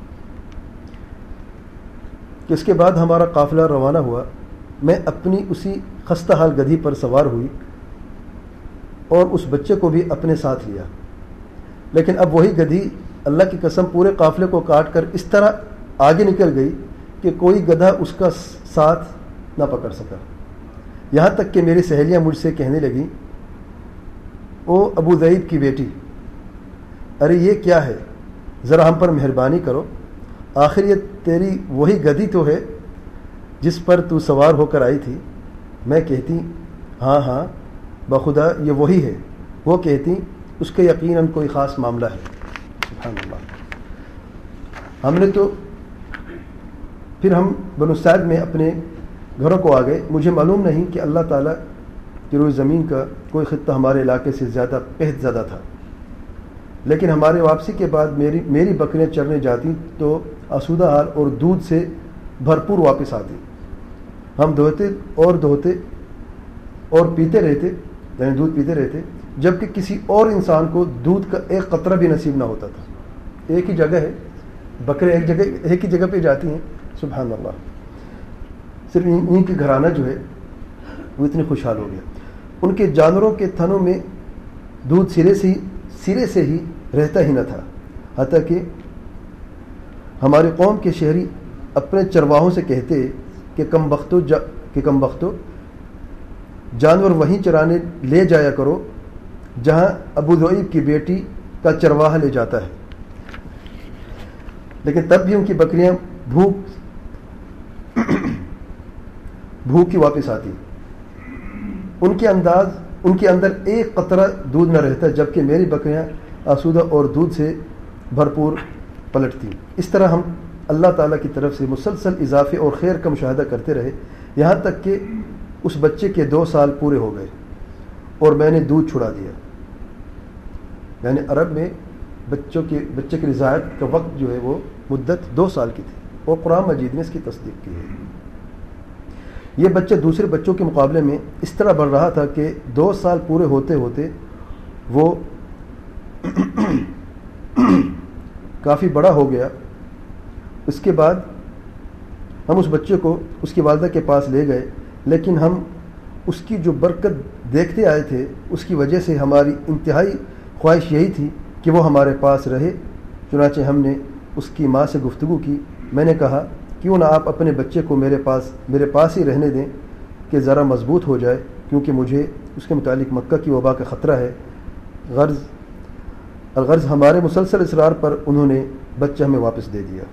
کہ اس کے بعد ہمارا قافلہ روانہ ہوا، میں اپنی اسی خستہ حال گدھی پر سوار ہوئی اور اس بچے کو بھی اپنے ساتھ لیا، لیکن اب وہی گدھی اللہ کی قسم پورے قافلے کو کاٹ کر اس طرح آگے نکل گئی کہ کوئی گدھا اس کا ساتھ نہ پکڑ سکا۔ یہاں تک کہ میری سہیلیاں مجھ سے کہنے لگیں، او ابو ذئیب کی بیٹی، ارے یہ کیا ہے، ذرا ہم پر مہربانی کرو، آخر یہ تیری وہی گدھی تو ہے جس پر تو سوار ہو کر آئی تھی؟ میں کہتی ہاں ہاں بخدا یہ وہی ہے۔ وہ کہتی اس کا یقیناً کوئی خاص معاملہ ہے۔ سبحان اللہ۔ ہم نے تو پھر ہم بنو سعد میں اپنے گھروں کو آ گئے۔ مجھے معلوم نہیں کہ اللہ تعالیٰ کی روئے زمین کا کوئی خطہ ہمارے علاقے سے زیادہ قحط زدہ تھا، لیکن ہمارے واپسی کے بعد میری بکریاں چرنے جاتی تو آسودہ حال اور دودھ سے بھرپور واپس آتی۔ ہم دھوتے اور پیتے رہتے، یعنی دودھ پیتے رہتے، جبکہ کسی اور انسان کو دودھ کا ایک قطرہ بھی نصیب نہ ہوتا تھا۔ ایک ہی جگہ ہے، بکرے ایک ہی جگہ پہ جاتی ہیں، سبحان اللہ۔ صرف ان کی گھرانہ جو ہے وہ اتنی خوشحال ہو گیا۔ ان کے جانوروں کے تھنوں میں دودھ سرے سے ہی رہتا ہی نہ تھا، حتیٰ کہ ہماری قوم کے شہری اپنے چرواہوں سے کہتے کہ کم بختو جانور وہیں چرانے لے جایا کرو جہاں ابو ذئیب کی بیٹی کا چرواہا لے جاتا ہے، لیکن تب بھی ان کی بکریاں بھوکی واپس آتی۔ ان کے اندر ایک قطرہ دودھ نہ رہتا، جبکہ میری بکریاں آسودہ اور دودھ سے بھرپور پلٹتی۔ اس طرح ہم اللہ تعالیٰ کی طرف سے مسلسل اضافے اور خیر کا مشاہدہ کرتے رہے، یہاں تک کہ اس بچے کے 2 سال پورے ہو گئے اور میں نے دودھ چھڑا دیا۔ یعنی عرب میں بچے کی رضاعت کا وقت جو ہے وہ مدت 2 سال کی تھی، اور قرآن مجید نے اس کی تصدیق کی ہے۔ یہ بچہ دوسرے بچوں کے مقابلے میں اس طرح بڑھ رہا تھا کہ 2 سال پورے ہوتے ہوتے وہ کافی بڑا ہو گیا۔ اس کے بعد ہم اس بچے کو اس کی والدہ کے پاس لے گئے، لیکن ہم اس کی جو برکت دیکھتے آئے تھے اس کی وجہ سے ہماری انتہائی خواہش یہی تھی کہ وہ ہمارے پاس رہے۔ چنانچہ ہم نے اس کی ماں سے گفتگو کی۔ میں نے کہا کیوں نہ آپ اپنے بچے کو میرے پاس ہی رہنے دیں کہ ذرا مضبوط ہو جائے، کیونکہ مجھے اس کے متعلق مکہ کی وبا کا خطرہ ہے۔ غرض ہمارے مسلسل اصرار پر انہوں نے بچہ ہمیں واپس دے دیا۔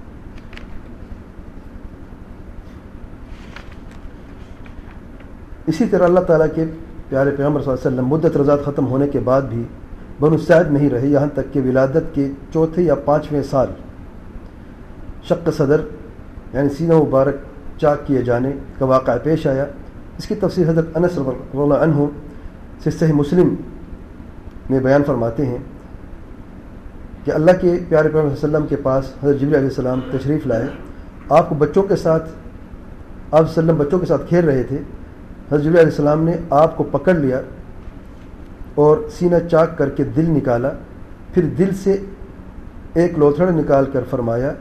اسی طرح اللہ تعالیٰ کے پیارے پیغمبر صلی اللہ علیہ وسلم مدت رضاعت ختم ہونے کے بعد بھی بنو سعد نہیں رہے، یہاں تک کہ ولادت کے 4 یا 5ویں سال شق صدر یعنی سینہ مبارک چاک کیے جانے کا واقعہ پیش آیا۔ اس کی تفسیر حضرت انس رضی اللہ عنہ سے صحیح مسلم میں بیان فرماتے ہیں کہ اللہ کے پیارے پیغمبر صلی اللہ علیہ وسلم کے پاس حضرت جبریل علیہ السلام تشریف لائے۔ آپ بچوں کے ساتھ کھیل رہے تھے۔ حضرت جبریل علیہ السلام نے آپ کو پکڑ لیا اور سینہ چاک کر کے دل نکالا، پھر دل سے ایک لوتھڑا نکال کر فرمایا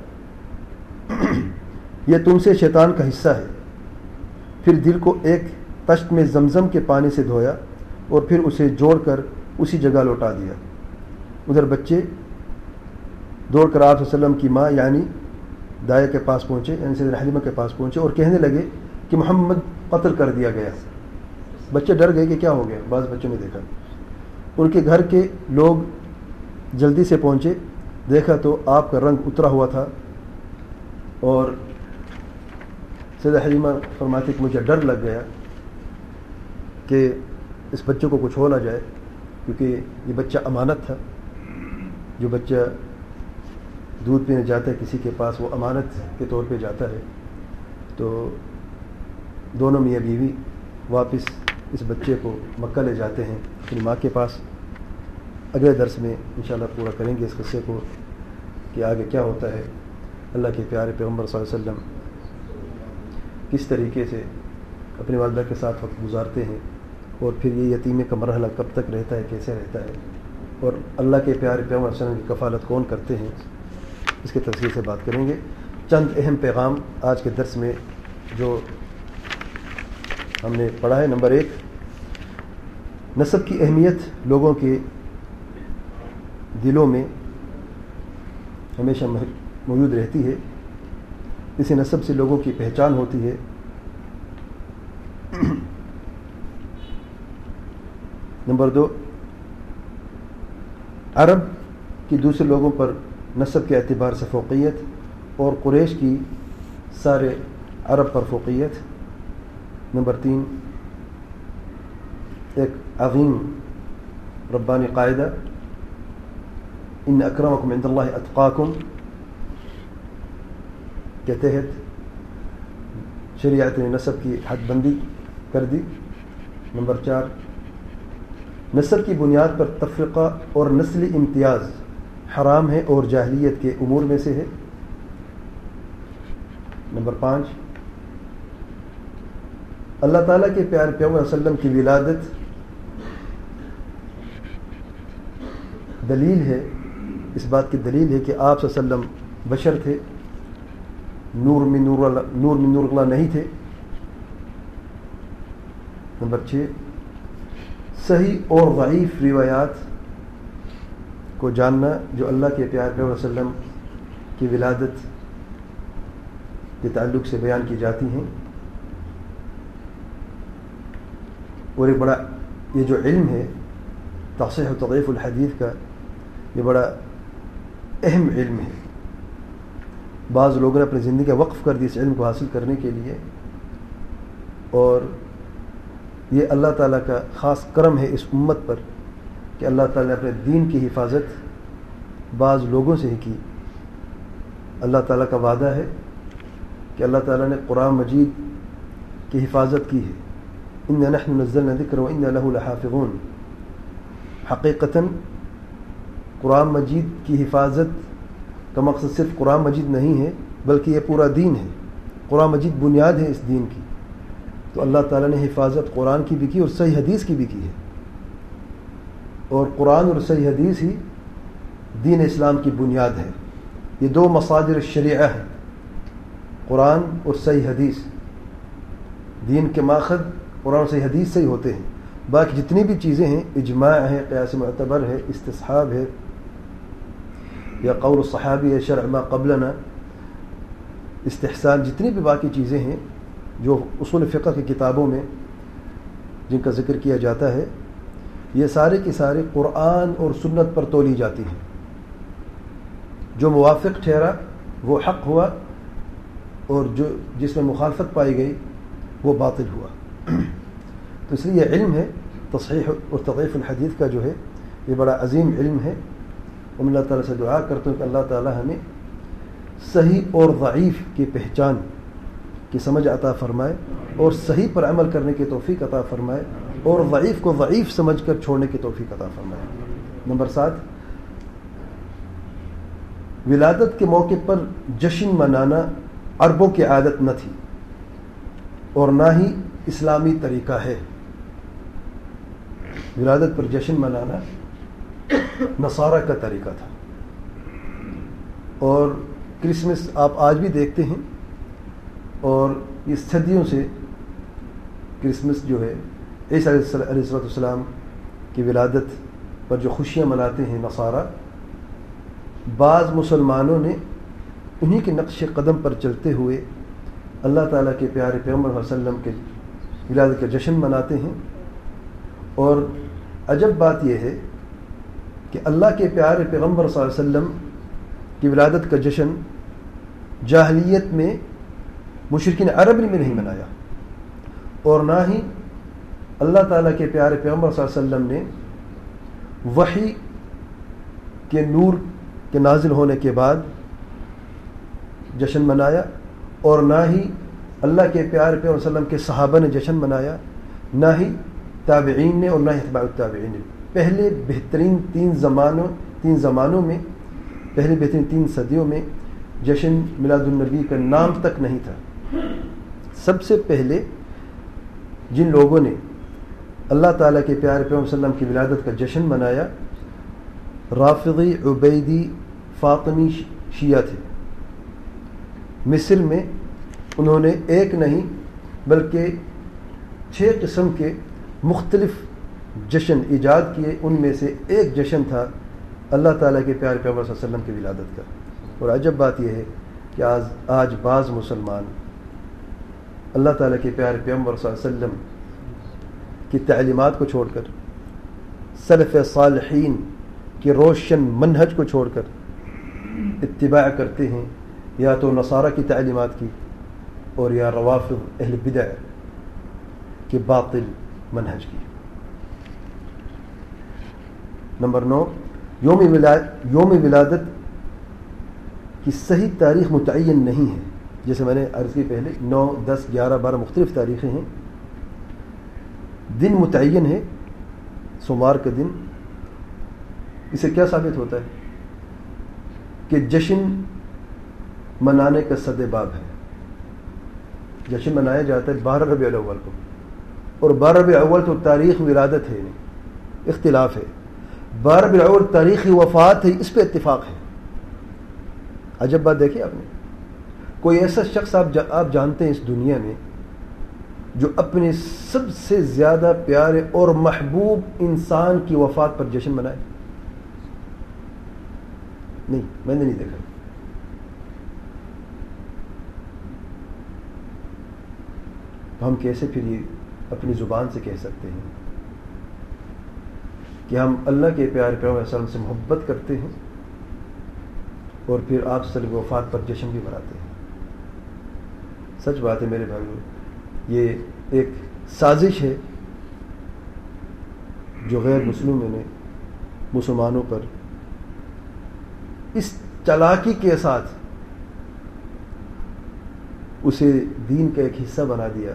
یہ تم سے شیطان کا حصہ ہے۔ پھر دل کو ایک تشت میں زمزم کے پانی سے دھویا اور پھر اسے جوڑ کر اسی جگہ لوٹا دیا۔ ادھر بچے دوڑ کر آپ صلی اللہ علیہ وسلم کی ماں یعنی دایا کے پاس پہنچے، یعنی سیدہ حلیمہ کے پاس پہنچے اور کہنے لگے کہ محمد قتل کر دیا گیا۔ بچے ڈر گئے کہ کیا ہو گیا، بعض بچوں نے دیکھا۔ ان کے گھر کے لوگ جلدی سے پہنچے، دیکھا تو آپ کا رنگ اترا ہوا تھا، اور سیدہ حلیمہ فرماتی کہ مجھے ڈر لگ گیا کہ اس بچے کو کچھ ہو نہ جائے، کیونکہ یہ بچہ امانت تھا۔ جو بچہ دودھ پینے جاتا ہے کسی کے پاس وہ امانت کے طور پہ جاتا ہے۔ تو دونوں میاں بیوی واپس اس بچے کو مکہ لے جاتے ہیں اپنی ماں کے پاس۔ اگلے درس میں انشاءاللہ پورا کریں گے اس قصے کو کہ آگے کیا ہوتا ہے، اللہ کے پیارے پیغمبر صلی اللہ علیہ وسلم کس طریقے سے اپنی والدہ کے ساتھ وقت گزارتے ہیں اور پھر یہ یتیمے کا مرحلہ کب تک رہتا ہے، کیسے رہتا ہے، اور اللہ کے پیارے پیغمبر صلی اللہ علیہ وسلم کی کفالت کون کرتے ہیں، اس کی تفصیل سے بات کریں گے۔ چند اہم پیغام آج کے درس میں جو ہم نے پڑھا ہے۔ نمبر 1، نسب کی اہمیت لوگوں کے دلوں میں ہمیشہ موجود رہتی ہے، اسی نسب سے لوگوں کی پہچان ہوتی ہے۔ نمبر 2، عرب کی دوسرے لوگوں پر نسب کے اعتبار سے فوقیت، اور قریش کی سارے عرب پر فوقیت۔ نمبر 3، ایک عظیم ربانی قاعدہ، ان اکرمکم عند اللہ اتقاکم، کے تحت شریعت نے نسب کی حد بندی کر دی۔ نمبر 4، نسب کی بنیاد پر تفرقہ اور نسلی امتیاز حرام ہے اور جاہلیت کے امور میں سے ہے۔ نمبر 5، اللہ تعالیٰ کے پیارے پیغمبر صلی اللہ علیہ وسلم کی ولادت دلیل ہے، اس بات کی دلیل ہے کہ آپ صلی اللہ علیہ وسلم بشر تھے، نور من نور اللہ نہیں تھے۔ نمبر 6، صحیح اور ضعیف روایات کو جاننا جو اللہ کے پیارے پیغمبر صلی اللہ علیہ وسلم کی ولادت کے تعلق سے بیان کی جاتی ہیں۔ اور ایک بڑا یہ جو علم ہے تصحیح و تضعیف الحدیث کا، یہ بڑا اہم علم ہے۔ بعض لوگوں نے اپنی زندگی کا وقف کر دی اس علم کو حاصل کرنے کے لیے، اور یہ اللہ تعالیٰ کا خاص کرم ہے اس امت پر کہ اللہ تعالیٰ نے اپنے دین کی حفاظت بعض لوگوں سے ہی کی۔ اللہ تعالیٰ کا وعدہ ہے کہ اللہ تعالیٰ نے قرآن مجید کی حفاظت کی ہے، اِنَّا نَحْنُ نَزَّلْنَا الذِّكْرَ وَإِنَّا لَهُ لَحَافِظُونَ۔ حقیقتاً قرآن مجید کی حفاظت کا مقصد صرف قرآن مجید نہیں ہے، بلکہ یہ پورا دین ہے۔ قرآن مجید بنیاد ہے اس دین کی، تو اللہ تعالیٰ نے حفاظت قرآن کی بھی کی اور صحیح حدیث کی بھی کی ہے، اور قرآن اور صحیح حدیث ہی دین اسلام کی بنیاد ہے۔ یہ دو مصادر الشریعہ ہیں، قرآن اور صحیح حدیث۔ دین کے ماخذ قرآن اور صحیح حدیث سے ہی ہوتے ہیں، باقی جتنی بھی چیزیں ہیں، اجماع ہے، قیاس معتبر ہے، استصحاب ہے، یا قول الصحابی ہے، شرع ما قبلنا، استحسان، جتنی بھی باقی چیزیں ہیں جو اصول فقہ کی کتابوں میں جن کا ذکر کیا جاتا ہے، یہ سارے کی سارے قرآن اور سنت پر تولی جاتی ہیں۔ جو موافق ٹھہرا وہ حق ہوا، اور جس میں مخالفت پائی گئی وہ باطل ہوا۔ تو اس لیے یہ علم ہے تصحیح اور تضعیف الحدیث کا جو ہے، یہ بڑا عظیم علم ہے۔ ہم اللہ تعالیٰ سے دعا کرتے ہیں کہ اللہ تعالیٰ ہمیں صحیح اور ضعیف کی پہچان کی سمجھ عطا فرمائے، اور صحیح پر عمل کرنے کی توفیق عطا فرمائے، اور ضعیف کو ضعیف سمجھ کر چھوڑنے کی توفیق عطا فرمائے۔ نمبر 7، ولادت کے موقع پر جشن منانا عربوں کی عادت نہ تھی، اور نہ ہی اسلامی طریقہ ہے۔ ولادت پر جشن منانا نصارہ کا طریقہ تھا، اور کرسمس آپ آج بھی دیکھتے ہیں، اور یہ صدیوں سے کرسمس جو ہے عیسیٰ علیہ السلام کی ولادت پر جو خوشیاں مناتے ہیں نصارہ، بعض مسلمانوں نے انہی کے نقش قدم پر چلتے ہوئے اللہ تعالیٰ کے پیارے پیغمبر صلی اللہ علیہ وسلم کے ولادت کا جشن مناتے ہیں۔ اور عجب بات یہ ہے کہ اللہ کے پیارے پیغمبر صلی اللہ علیہ وسلم کی ولادت کا جشن جاہلیت میں مشرکین عرب نے نہیں منایا، اور نہ ہی اللہ تعالیٰ کے پیارے پیغمبر صلی اللہ علیہ وسلم نے وحی کے نور کے نازل ہونے کے بعد جشن منایا، اور نہ ہی اللہ کے پیارے پیغمبر صلی اللہ علیہ وسلم کے صحابہ نے جشن منایا، نہ ہی تابعین نے، اور نہ ہی اتباع التابعین نے۔ پہلے بہترین تین زمانوں میں، پہلے بہترین 3 صدیوں میں جشن میلاد النبی کا نام تک نہیں تھا۔ سب سے پہلے جن لوگوں نے اللہ تعالیٰ کے پیارے پیغمبر صلی اللہ علیہ وسلم کی ولادت کا جشن منایا رافضی، عبیدی، فاطمی شیعہ تھے۔ مصر میں انہوں نے ایک نہیں بلکہ 6 قسم کے مختلف جشن ایجاد کیے، ان میں سے ایک جشن تھا اللہ تعالیٰ کے پیارے پیغمبر صلی اللہ علیہ وسلم کی ولادت کا۔ اور عجب بات یہ ہے کہ آج بعض مسلمان اللہ تعالیٰ کے پیارے پیغمبر صلی اللہ علیہ وسلم کی تعلیمات کو چھوڑ کر، سلف صالحین کے روشن منہج کو چھوڑ کر اتباع کرتے ہیں یا تو نصارہ کی تعلیمات کی اور یا روافض اہل بدع کے باطل منہج کی۔ نمبر 9، یوم ولادت کی صحیح تاریخ متعین نہیں ہے، جیسے میں نے عرض کی پہلے 9، 10، 11، 12 مختلف تاریخیں ہیں۔ دن متعین ہے، سوموار کا دن۔ اسے کیا ثابت ہوتا ہے کہ جشن منانے کا صد باب ہے۔ جشن منایا جاتا ہے 12 ربیع الاول کو، اور 12 ربیع الاول تو تاریخ ولادت ہے، نہیں اختلاف ہے۔ 12 ربیع الاول تاریخ وفات ہے، اس پہ اتفاق ہے۔ عجب بات دیکھیے آپ نے، کوئی ایسا شخص آپ جانتے ہیں اس دنیا میں جو اپنے سب سے زیادہ پیارے اور محبوب انسان کی وفات پر جشن منائے؟ نہیں، میں نے نہیں دیکھا۔ تو ہم کیسے پھر یہ اپنی زبان سے کہہ سکتے ہیں کہ ہم اللہ کے پیارے پیغمبر صلی اللہ علیہ وسلم سے محبت کرتے ہیں اور پھر آپ صلی اللہ علیہ وسلم کی وفات پر جشن بھی مناتے ہیں؟ سچ بات ہے میرے بھائیو، یہ ایک سازش ہے جو غیر مسلموں نے مسلمانوں پر اس چالاکی کے ساتھ اسے دین کا ایک حصہ بنا دیا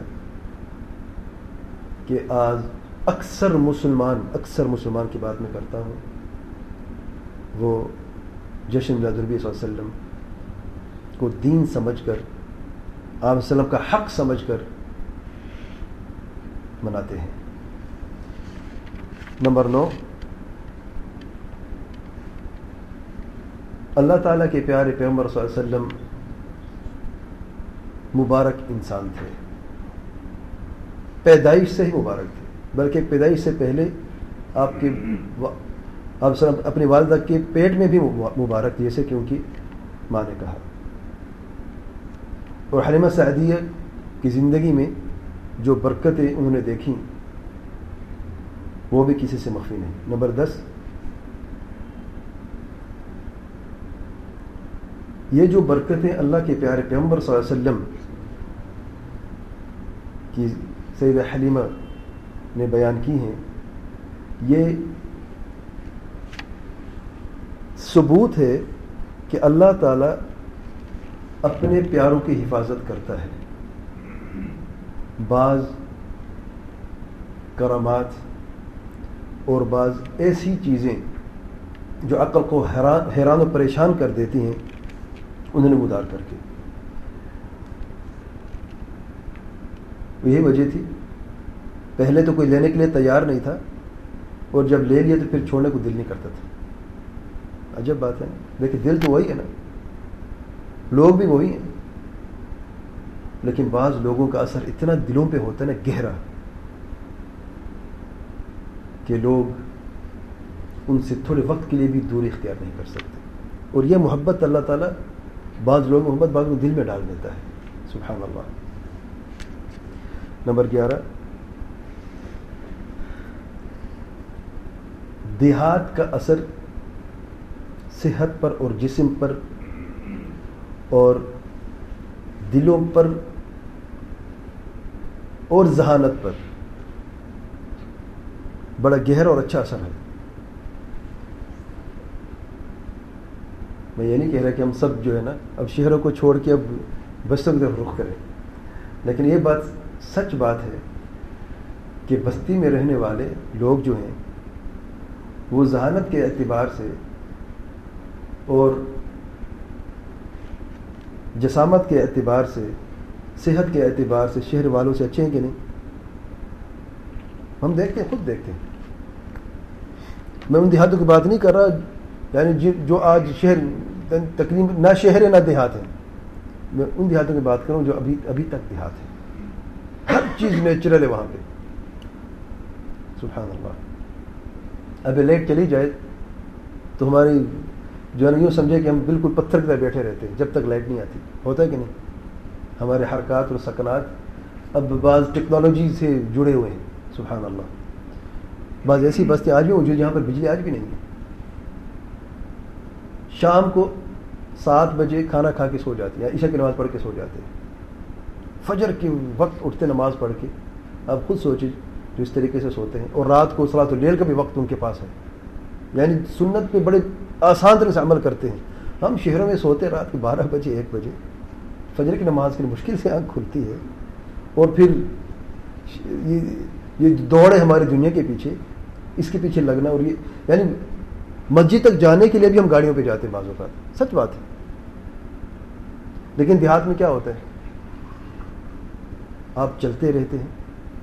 کہ آج اکثر مسلمان کی بات میں کرتا ہوں، وہ جشن میلاد النبی صلی اللہ علیہ وسلم کو دین سمجھ کر، آپ وسلم کا حق سمجھ کر مناتے ہیں۔ نمبر 9، اللہ تعالیٰ کے پیارے پیغمبر صلی اللہ علیہ وسلم مبارک انسان تھے، پیدائش سے ہی مبارک تھے، بلکہ پیدائش سے پہلے آپ اپنی والدہ کے پیٹ میں بھی مبارک تھے، جیسے کہ ان کی ماں نے کہا۔ اور حلیمہ سعدیہ کی زندگی میں جو برکتیں انہوں نے دیکھیں وہ بھی کسی سے مخفی نہیں۔ نمبر 10، یہ جو برکتیں اللہ کے پیارے پیغمبر صلی اللہ علیہ وسلم کی سیدہ حلیمہ نے بیان کی ہیں، یہ ثبوت ہے کہ اللہ تعالیٰ اپنے پیاروں کی حفاظت کرتا ہے۔ بعض کرامات اور بعض ایسی چیزیں جو عقل کو حیران و پریشان کر دیتی ہیں، انہوں نے ادار کر کے، یہی وجہ تھی پہلے تو کوئی لینے کے لیے تیار نہیں تھا، اور جب لے لیا تو پھر چھوڑنے کو دل نہیں کرتا تھا۔ عجب بات ہے نا، دیکھیں دل تو وہی ہے نا، لوگ بھی وہی ہیں، لیکن بعض لوگوں کا اثر اتنا دلوں پہ ہوتا ہے نا گہرا، کہ لوگ ان سے تھوڑے وقت کے لیے بھی دوری اختیار نہیں کر سکتے۔ اور یہ محبت اللہ تعالیٰ بعض لوگ محبت بعض کو دل میں ڈال دیتا ہے، سبحان اللہ۔ نمبر 11، دیہات کا اثر صحت پر اور جسم پر اور دلوں پر اور ذہانت پر بڑا گہرا اور اچھا اثر ہے۔ میں یہ نہیں کہہ رہا کہ ہم سب جو ہے نا اب شہروں کو چھوڑ کے اب بستیوں کی طرف رخ کریں، لیکن یہ بات سچ بات ہے کہ بستی میں رہنے والے لوگ جو ہیں وہ ذہانت کے اعتبار سے اور جسامت کے اعتبار سے، صحت کے اعتبار سے شہر والوں سے اچھے ہیں کہ نہیں؟ ہم دیکھتے ہیں، خود دیکھتے ہیں. میں ان دیہاتوں کی بات نہیں کر رہا یعنی جو آج شہر تقریباً نہ شہر ہے نہ دیہات ہے. میں ان دیہاتوں کی بات کروں جو ابھی تک دیہات ہے. ہر چیز نیچرل ہے وہاں پہ. سبحان اللہ. اب لائٹ چلی جائے تو ہماری جو ہے نا یوں سمجھے کہ ہم بالکل پتھر کی طرح بیٹھے رہتے ہیں جب تک لائٹ نہیں آتی. ہوتا ہے کہ نہیں؟ ہمارے حرکات اور سکنات اب بعض ٹیکنالوجی سے جڑے ہوئے ہیں. سبحان اللہ. بعض ایسی بستیاں آج بھی موجود جہاں پر بجلی آج بھی نہیں ہے. شام کو 7 بجے کھانا کھا کے سو جاتے ہیں، عشاء کی نماز پڑھ کے سو جاتے ہیں. فجر کے وقت اٹھتے نماز پڑھ کے. اب خود سوچیں جو اس طریقے سے سوتے ہیں، اور رات کو صلاۃ اللیل کا بھی وقت ان کے پاس ہے. یعنی سنت پہ بڑے آسان طرح سے عمل کرتے ہیں. ہم شہروں میں سوتے رات کے 12 بجے 1 بجے، فجر کی نماز کے لیے مشکل سے آنکھ کھلتی ہے. اور پھر یہ دوڑ ہے ہماری دنیا کے پیچھے، اس کے پیچھے لگنا. اور یہ یعنی مسجد تک جانے کے لیے بھی ہم گاڑیوں پہ جاتے ہیں بعض اوقات. سچ بات ہے. لیکن دیہات میں کیا ہوتا ہے؟ آپ چلتے رہتے ہیں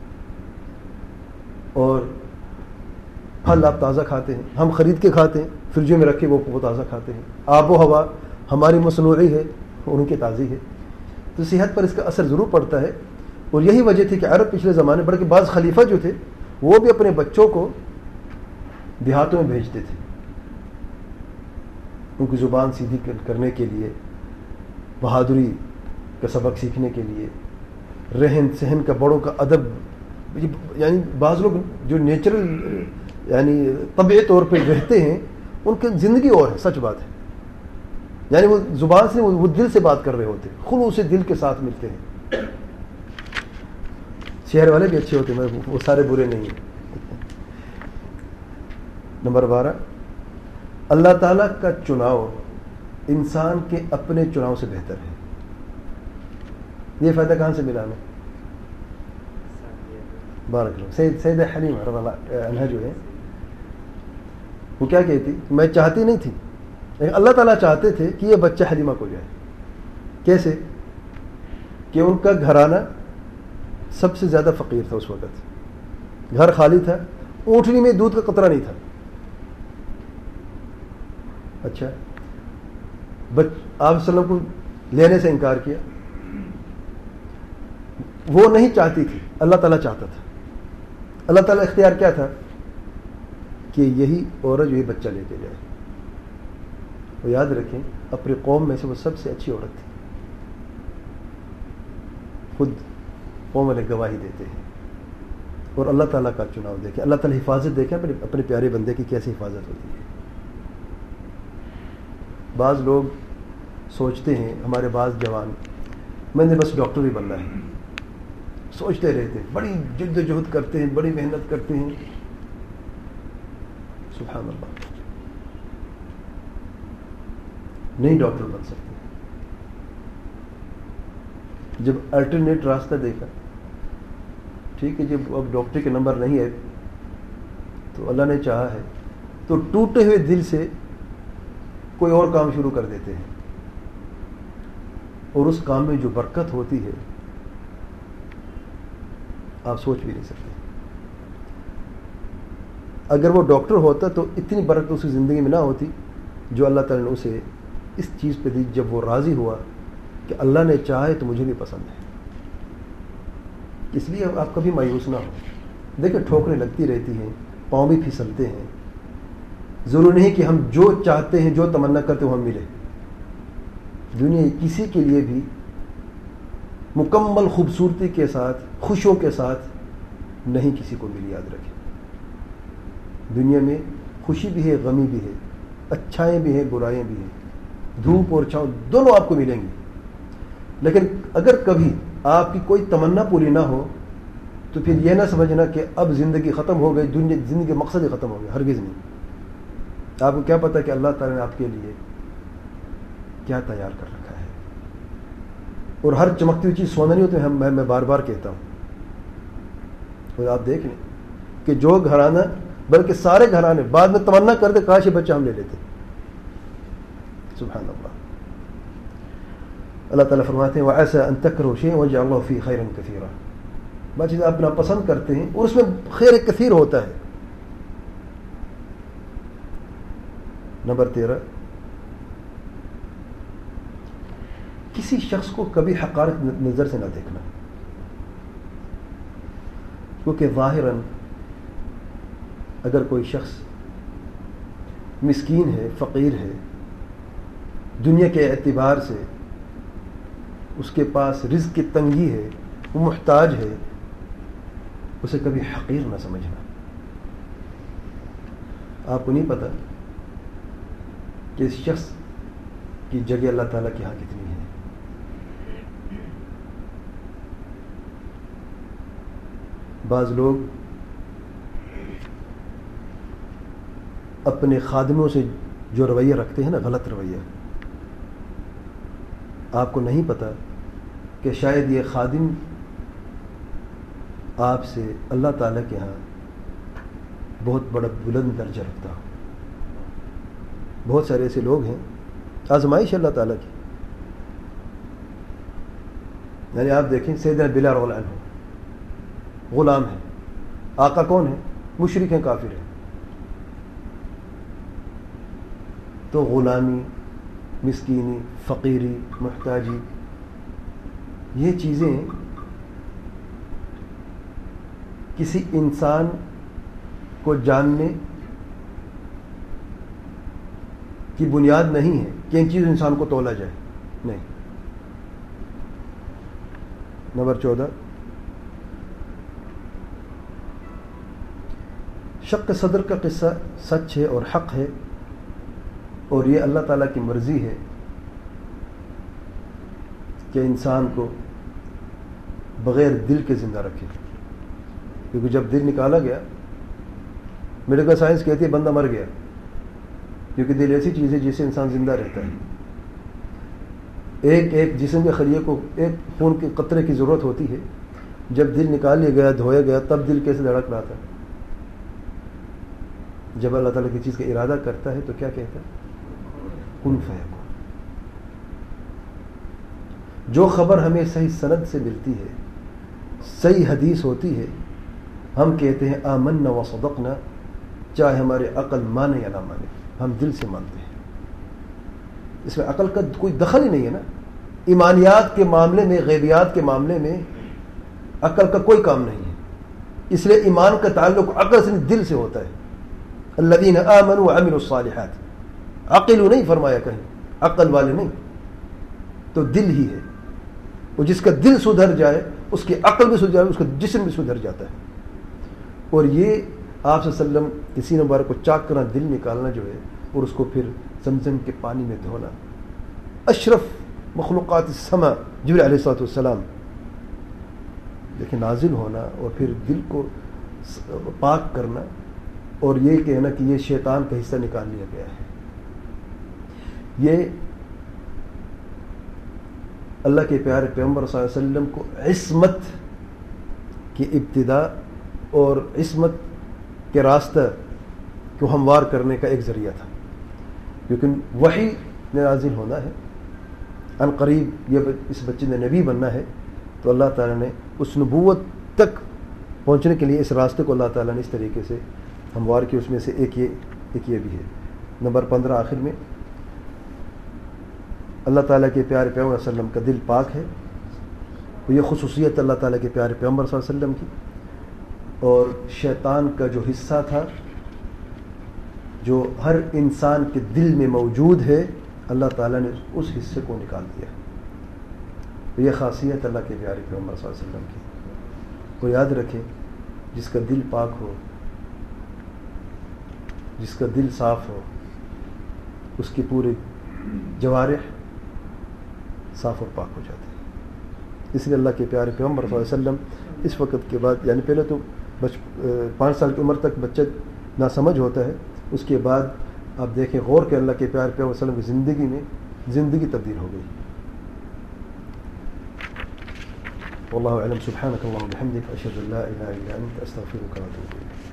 اور پھل آپ تازہ کھاتے ہیں. ہم خرید کے کھاتے ہیں، فریجوں میں رکھ کے وہ تازہ کھاتے ہیں. آب و ہوا ہماری مصنوعی ہے اور ان کی تازی ہے. تو صحت پر اس کا اثر ضرور پڑتا ہے. اور یہی وجہ تھی کہ عرب پچھلے زمانے بلکہ بعض خلیفہ جو تھے وہ بھی اپنے بچوں کو دیہاتوں میں بھیجتے تھے، ان کی زبان سیدھی کرنے کے لیے، بہادری کا سبق سیکھنے کے لیے، رہن سہن کا، بڑوں کا ادب. یعنی بعض لوگ جو نیچرل یعنی طبعی طور پہ رہتے ہیں ان کی زندگی اور ہے. سچ بات ہے. یعنی وہ زبان سے وہ دل سے بات کر رہے ہوتے ہیں، خلوص سے دل کے ساتھ ملتے ہیں. شہر والے بھی اچھے ہوتے ہیں، وہ سارے برے نہیں ہیں. نمبر 12، اللہ تعالیٰ کا چناؤ انسان کے اپنے چناؤ سے بہتر ہے. یہ فائدہ کہاں سے ملا ہمیں؟ بارک اللہ. سیدہ حلیمہ رضی اللہ عنہا جو ہے وہ کیا کہتی؟ میں چاہتی نہیں تھی لیکن اللہ تعالیٰ چاہتے تھے کہ یہ بچہ حلیمہ کو جائے. کیسے؟ کہ ان کا گھرانہ سب سے زیادہ فقیر تھا اس وقت. گھر خالی تھا، اونٹنی میں دودھ کا قطرہ نہیں تھا. اچھا، آپ صلی اللہ علیہ وسلم کو لینے سے انکار کیا. وہ نہیں چاہتی تھی، اللہ تعالیٰ چاہتا تھا. اللہ تعالیٰ اختیار کیا تھا کہ یہی عورت جو یہ بچہ لے کے جائے. وہ یاد رکھیں اپنی قوم میں سے وہ سب سے اچھی عورت تھی. خود قوم والے گواہی دیتے ہیں. اور اللہ تعالیٰ کا چناؤ دیکھیں، اللہ تعالیٰ حفاظت دیکھیں اپنے پیارے بندے کی کیسی حفاظت ہوتی ہے. بعض لوگ سوچتے ہیں، ہمارے بعض جوان، میں نے بس ڈاکٹر ہی بننا ہے. سوچتے رہتے ہیں، بڑی جد و جہد کرتے ہیں، بڑی محنت کرتے ہیں. سبحان اللہ. نہیں ڈاکٹر بن سکتے. جب الٹرنیٹ راستہ دیکھا، ٹھیک ہے جب اب ڈاکٹر کے نمبر نہیں ہے تو اللہ نے چاہا ہے تو ٹوٹے ہوئے دل سے کوئی اور کام شروع کر دیتے ہیں. اور اس کام میں جو برکت ہوتی ہے آپ سوچ بھی نہیں سکتے. اگر وہ ڈاکٹر ہوتا تو اتنی برکت اس کی زندگی میں نہ ہوتی جو اللہ تعالیٰ نے اسے اس چیز پہ دی جب وہ راضی ہوا کہ اللہ نے چاہے تو مجھے بھی پسند ہے. اس لیے آپ کبھی مایوس نہ ہو. دیکھیں ٹھوکریں لگتی رہتی ہیں، پاؤں بھی پھسلتے ہیں. ضرور نہیں کہ ہم جو چاہتے ہیں، جو تمنا کرتے ہیں وہ ہم ملے. دنیا کسی کے لیے بھی مکمل خوبصورتی کے ساتھ، خوشیوں کے ساتھ نہیں کسی کو ملی. یاد رکھیں دنیا میں خوشی بھی ہے، غمی بھی ہے، اچھائیں بھی ہیں، برائیں بھی ہیں، دھوپ اور چھاؤں دونوں آپ کو ملیں گی. لیکن اگر کبھی آپ کی کوئی تمنا پوری نہ ہو تو پھر یہ نہ سمجھنا کہ اب زندگی ختم ہو گئی، دنیا زندگی کا مقصد ہی ختم ہو گیا. ہرگز نہیں. آپ کو کیا پتا کہ اللہ تعالیٰ نے آپ کے لیے کیا تیار کر رکھا ہے. اور ہر چمکتی ہوئی چیز سونا نہیں ہوتی. میں بار بار کہتا ہوں. اور آپ دیکھ لیں کہ جو گھرانہ، بلکہ سارے گھرانے بعد میں تمنا کرتے کاش یہ بچہ ہم لے لیتے. سبحان اللہ. اللہ تعالیٰ فرماتے ہیں وَعَسَىٰ أَن تَكْرَهُوا شَيْئًا وَيَجْعَلَ اللَّهُ فِيهِ خَيْرًا كَثِيرًا. بعض چیزیں آپ ناپسند کرتے ہیں اور اس میں خیر کثیر ہوتا ہے. نمبر 13، کسی شخص کو کبھی حقارت نظر سے نہ دیکھنا، کیونکہ ظاہراً اگر کوئی شخص مسکین ہے، فقیر ہے، دنیا کے اعتبار سے اس کے پاس رزق کی تنگی ہے، وہ محتاج ہے، اسے کبھی حقیر نہ سمجھنا. آپ کو نہیں پتہ کہ اس شخص کی جگہ اللہ تعالیٰ کے ہاں کتنی ہے. بعض لوگ اپنے خادموں سے جو رویہ رکھتے ہیں نا، غلط رویہ، آپ کو نہیں پتہ کہ شاید یہ خادم آپ سے اللہ تعالیٰ کے ہاں بہت بڑا بلند درجہ رکھتا ہو. بہت سارے ایسے لوگ ہیں، آزمائش اللہ تعالیٰ کی. یعنی آپ دیکھیں سیدنا بلال رضی اللہ عنہ غلام ہے، آقا کون ہے؟ مشرک ہیں، کافر ہیں. تو غلامی، مسکینی، فقیری، محتاجی، یہ چیزیں کسی انسان کو جاننے کی بنیاد نہیں ہے کہ ان چیزوں انسان کو تولا جائے، نہیں. نمبر 14، شق صدر کا قصہ سچ ہے اور حق ہے، اور یہ اللہ تعالیٰ کی مرضی ہے کہ انسان کو بغیر دل کے زندہ رکھے. کیونکہ جب دل نکالا گیا، میڈیکل سائنس کہتی ہے بندہ مر گیا، کیونکہ دل ایسی چیز ہے جس سے انسان زندہ رہتا ہے. ایک ایک جسم کے خلیے کو ایک خون کے قطرے کی ضرورت ہوتی ہے. جب دل نکال لیا گیا، دھویا گیا، تب دل کیسے دھڑک رہا تھا. جب اللہ تعالیٰ کی چیز کا ارادہ کرتا ہے تو کیا کہتا ہے؟ کن فیکون. جو خبر ہمیں صحیح سند سے ملتی ہے، صحیح حدیث ہوتی ہے، ہم کہتے ہیں آمنا و صدقنا، چاہے ہمارے عقل مانے یا نہ مانے، ہم دل سے مانتے ہیں. اس میں عقل کا کوئی دخل ہی نہیں ہے نا. ایمانیات کے معاملے میں، غیبیات کے معاملے میں عقل کا کوئی کام نہیں ہے. اس لیے ایمان کا تعلق عقل سے دل سے ہوتا ہے. الذین آمنوا وعملوا الصالحات، عقل نہیں فرمایا کہیں، عقل والے نہیں، تو دل ہی ہے. اور جس کا دل سدھر جائے اس کی عقل بھی سدھر جائے، اس کا جسم بھی سدھر جاتا ہے. اور یہ آپ صلی اللہ علیہ وسلم کسی مبارک کو چاک کرنا، دل نکالنا جو ہے، اور اس کو پھر زمزم کے پانی میں دھونا. اشرف مخلوقات السما جبریل علیہ السلام لیکن نازل ہونا اور پھر دل کو پاک کرنا، اور یہ کہنا کہ یہ شیطان کا حصہ نکال لیا گیا ہے. یہ اللہ کے پیارے پیغمبر صلی اللہ علیہ وسلم کو عصمت کی ابتدا اور عصمت کے راستہ کو ہموار کرنے کا ایک ذریعہ تھا. لیکن وحی نے نازل ہونا ہے، ان قریب یہ اس بچے نے نبی بننا ہے، تو اللہ تعالیٰ نے اس نبوت تک پہنچنے کے لیے اس راستے کو اللہ تعالیٰ نے اس طریقے سے ہموار کی. اس میں سے ایک یہ بھی ہے. نمبر 15 آخر میں، اللہ تعالیٰ کے پیارے پیغمبر صلی اللہ علیہ وسلم کا دل پاک ہے. یہ خصوصیت اللہ تعالیٰ کے پیارے پیغمبر صلی اللہ علیہ وسلم کی. اور شیطان کا جو حصہ تھا جو ہر انسان کے دل میں موجود ہے، اللہ تعالیٰ نے اس حصے کو نکال دیا. یہ خاصیت اللہ کے پیارے پیغمبر صلی اللہ علیہ وسلم کی. کو یاد رکھے، جس کا دل پاک ہو، جس کا دل صاف ہو، اس کے پورے جوارح صاف اور پاک ہو جاتے ہیں. اس لیے اللہ کے پیارے پیغمبر صلی اللہ علیہ وسلم اس وقت کے بعد، یعنی پہلے تو 5 سال کی عمر تک بچہ ناسمجھ ہوتا ہے، اس کے بعد آپ دیکھیں غور کے اللہ کے پیارے پیغمبر صلی اللہ علیہ وسلم کی زندگی میں زندگی تبدیل ہو گئی. واللہ اعلم. سبحانک اللہم وبحمدک، اشہد ان لا الہ الا انت، استغفرک واتوب الیک.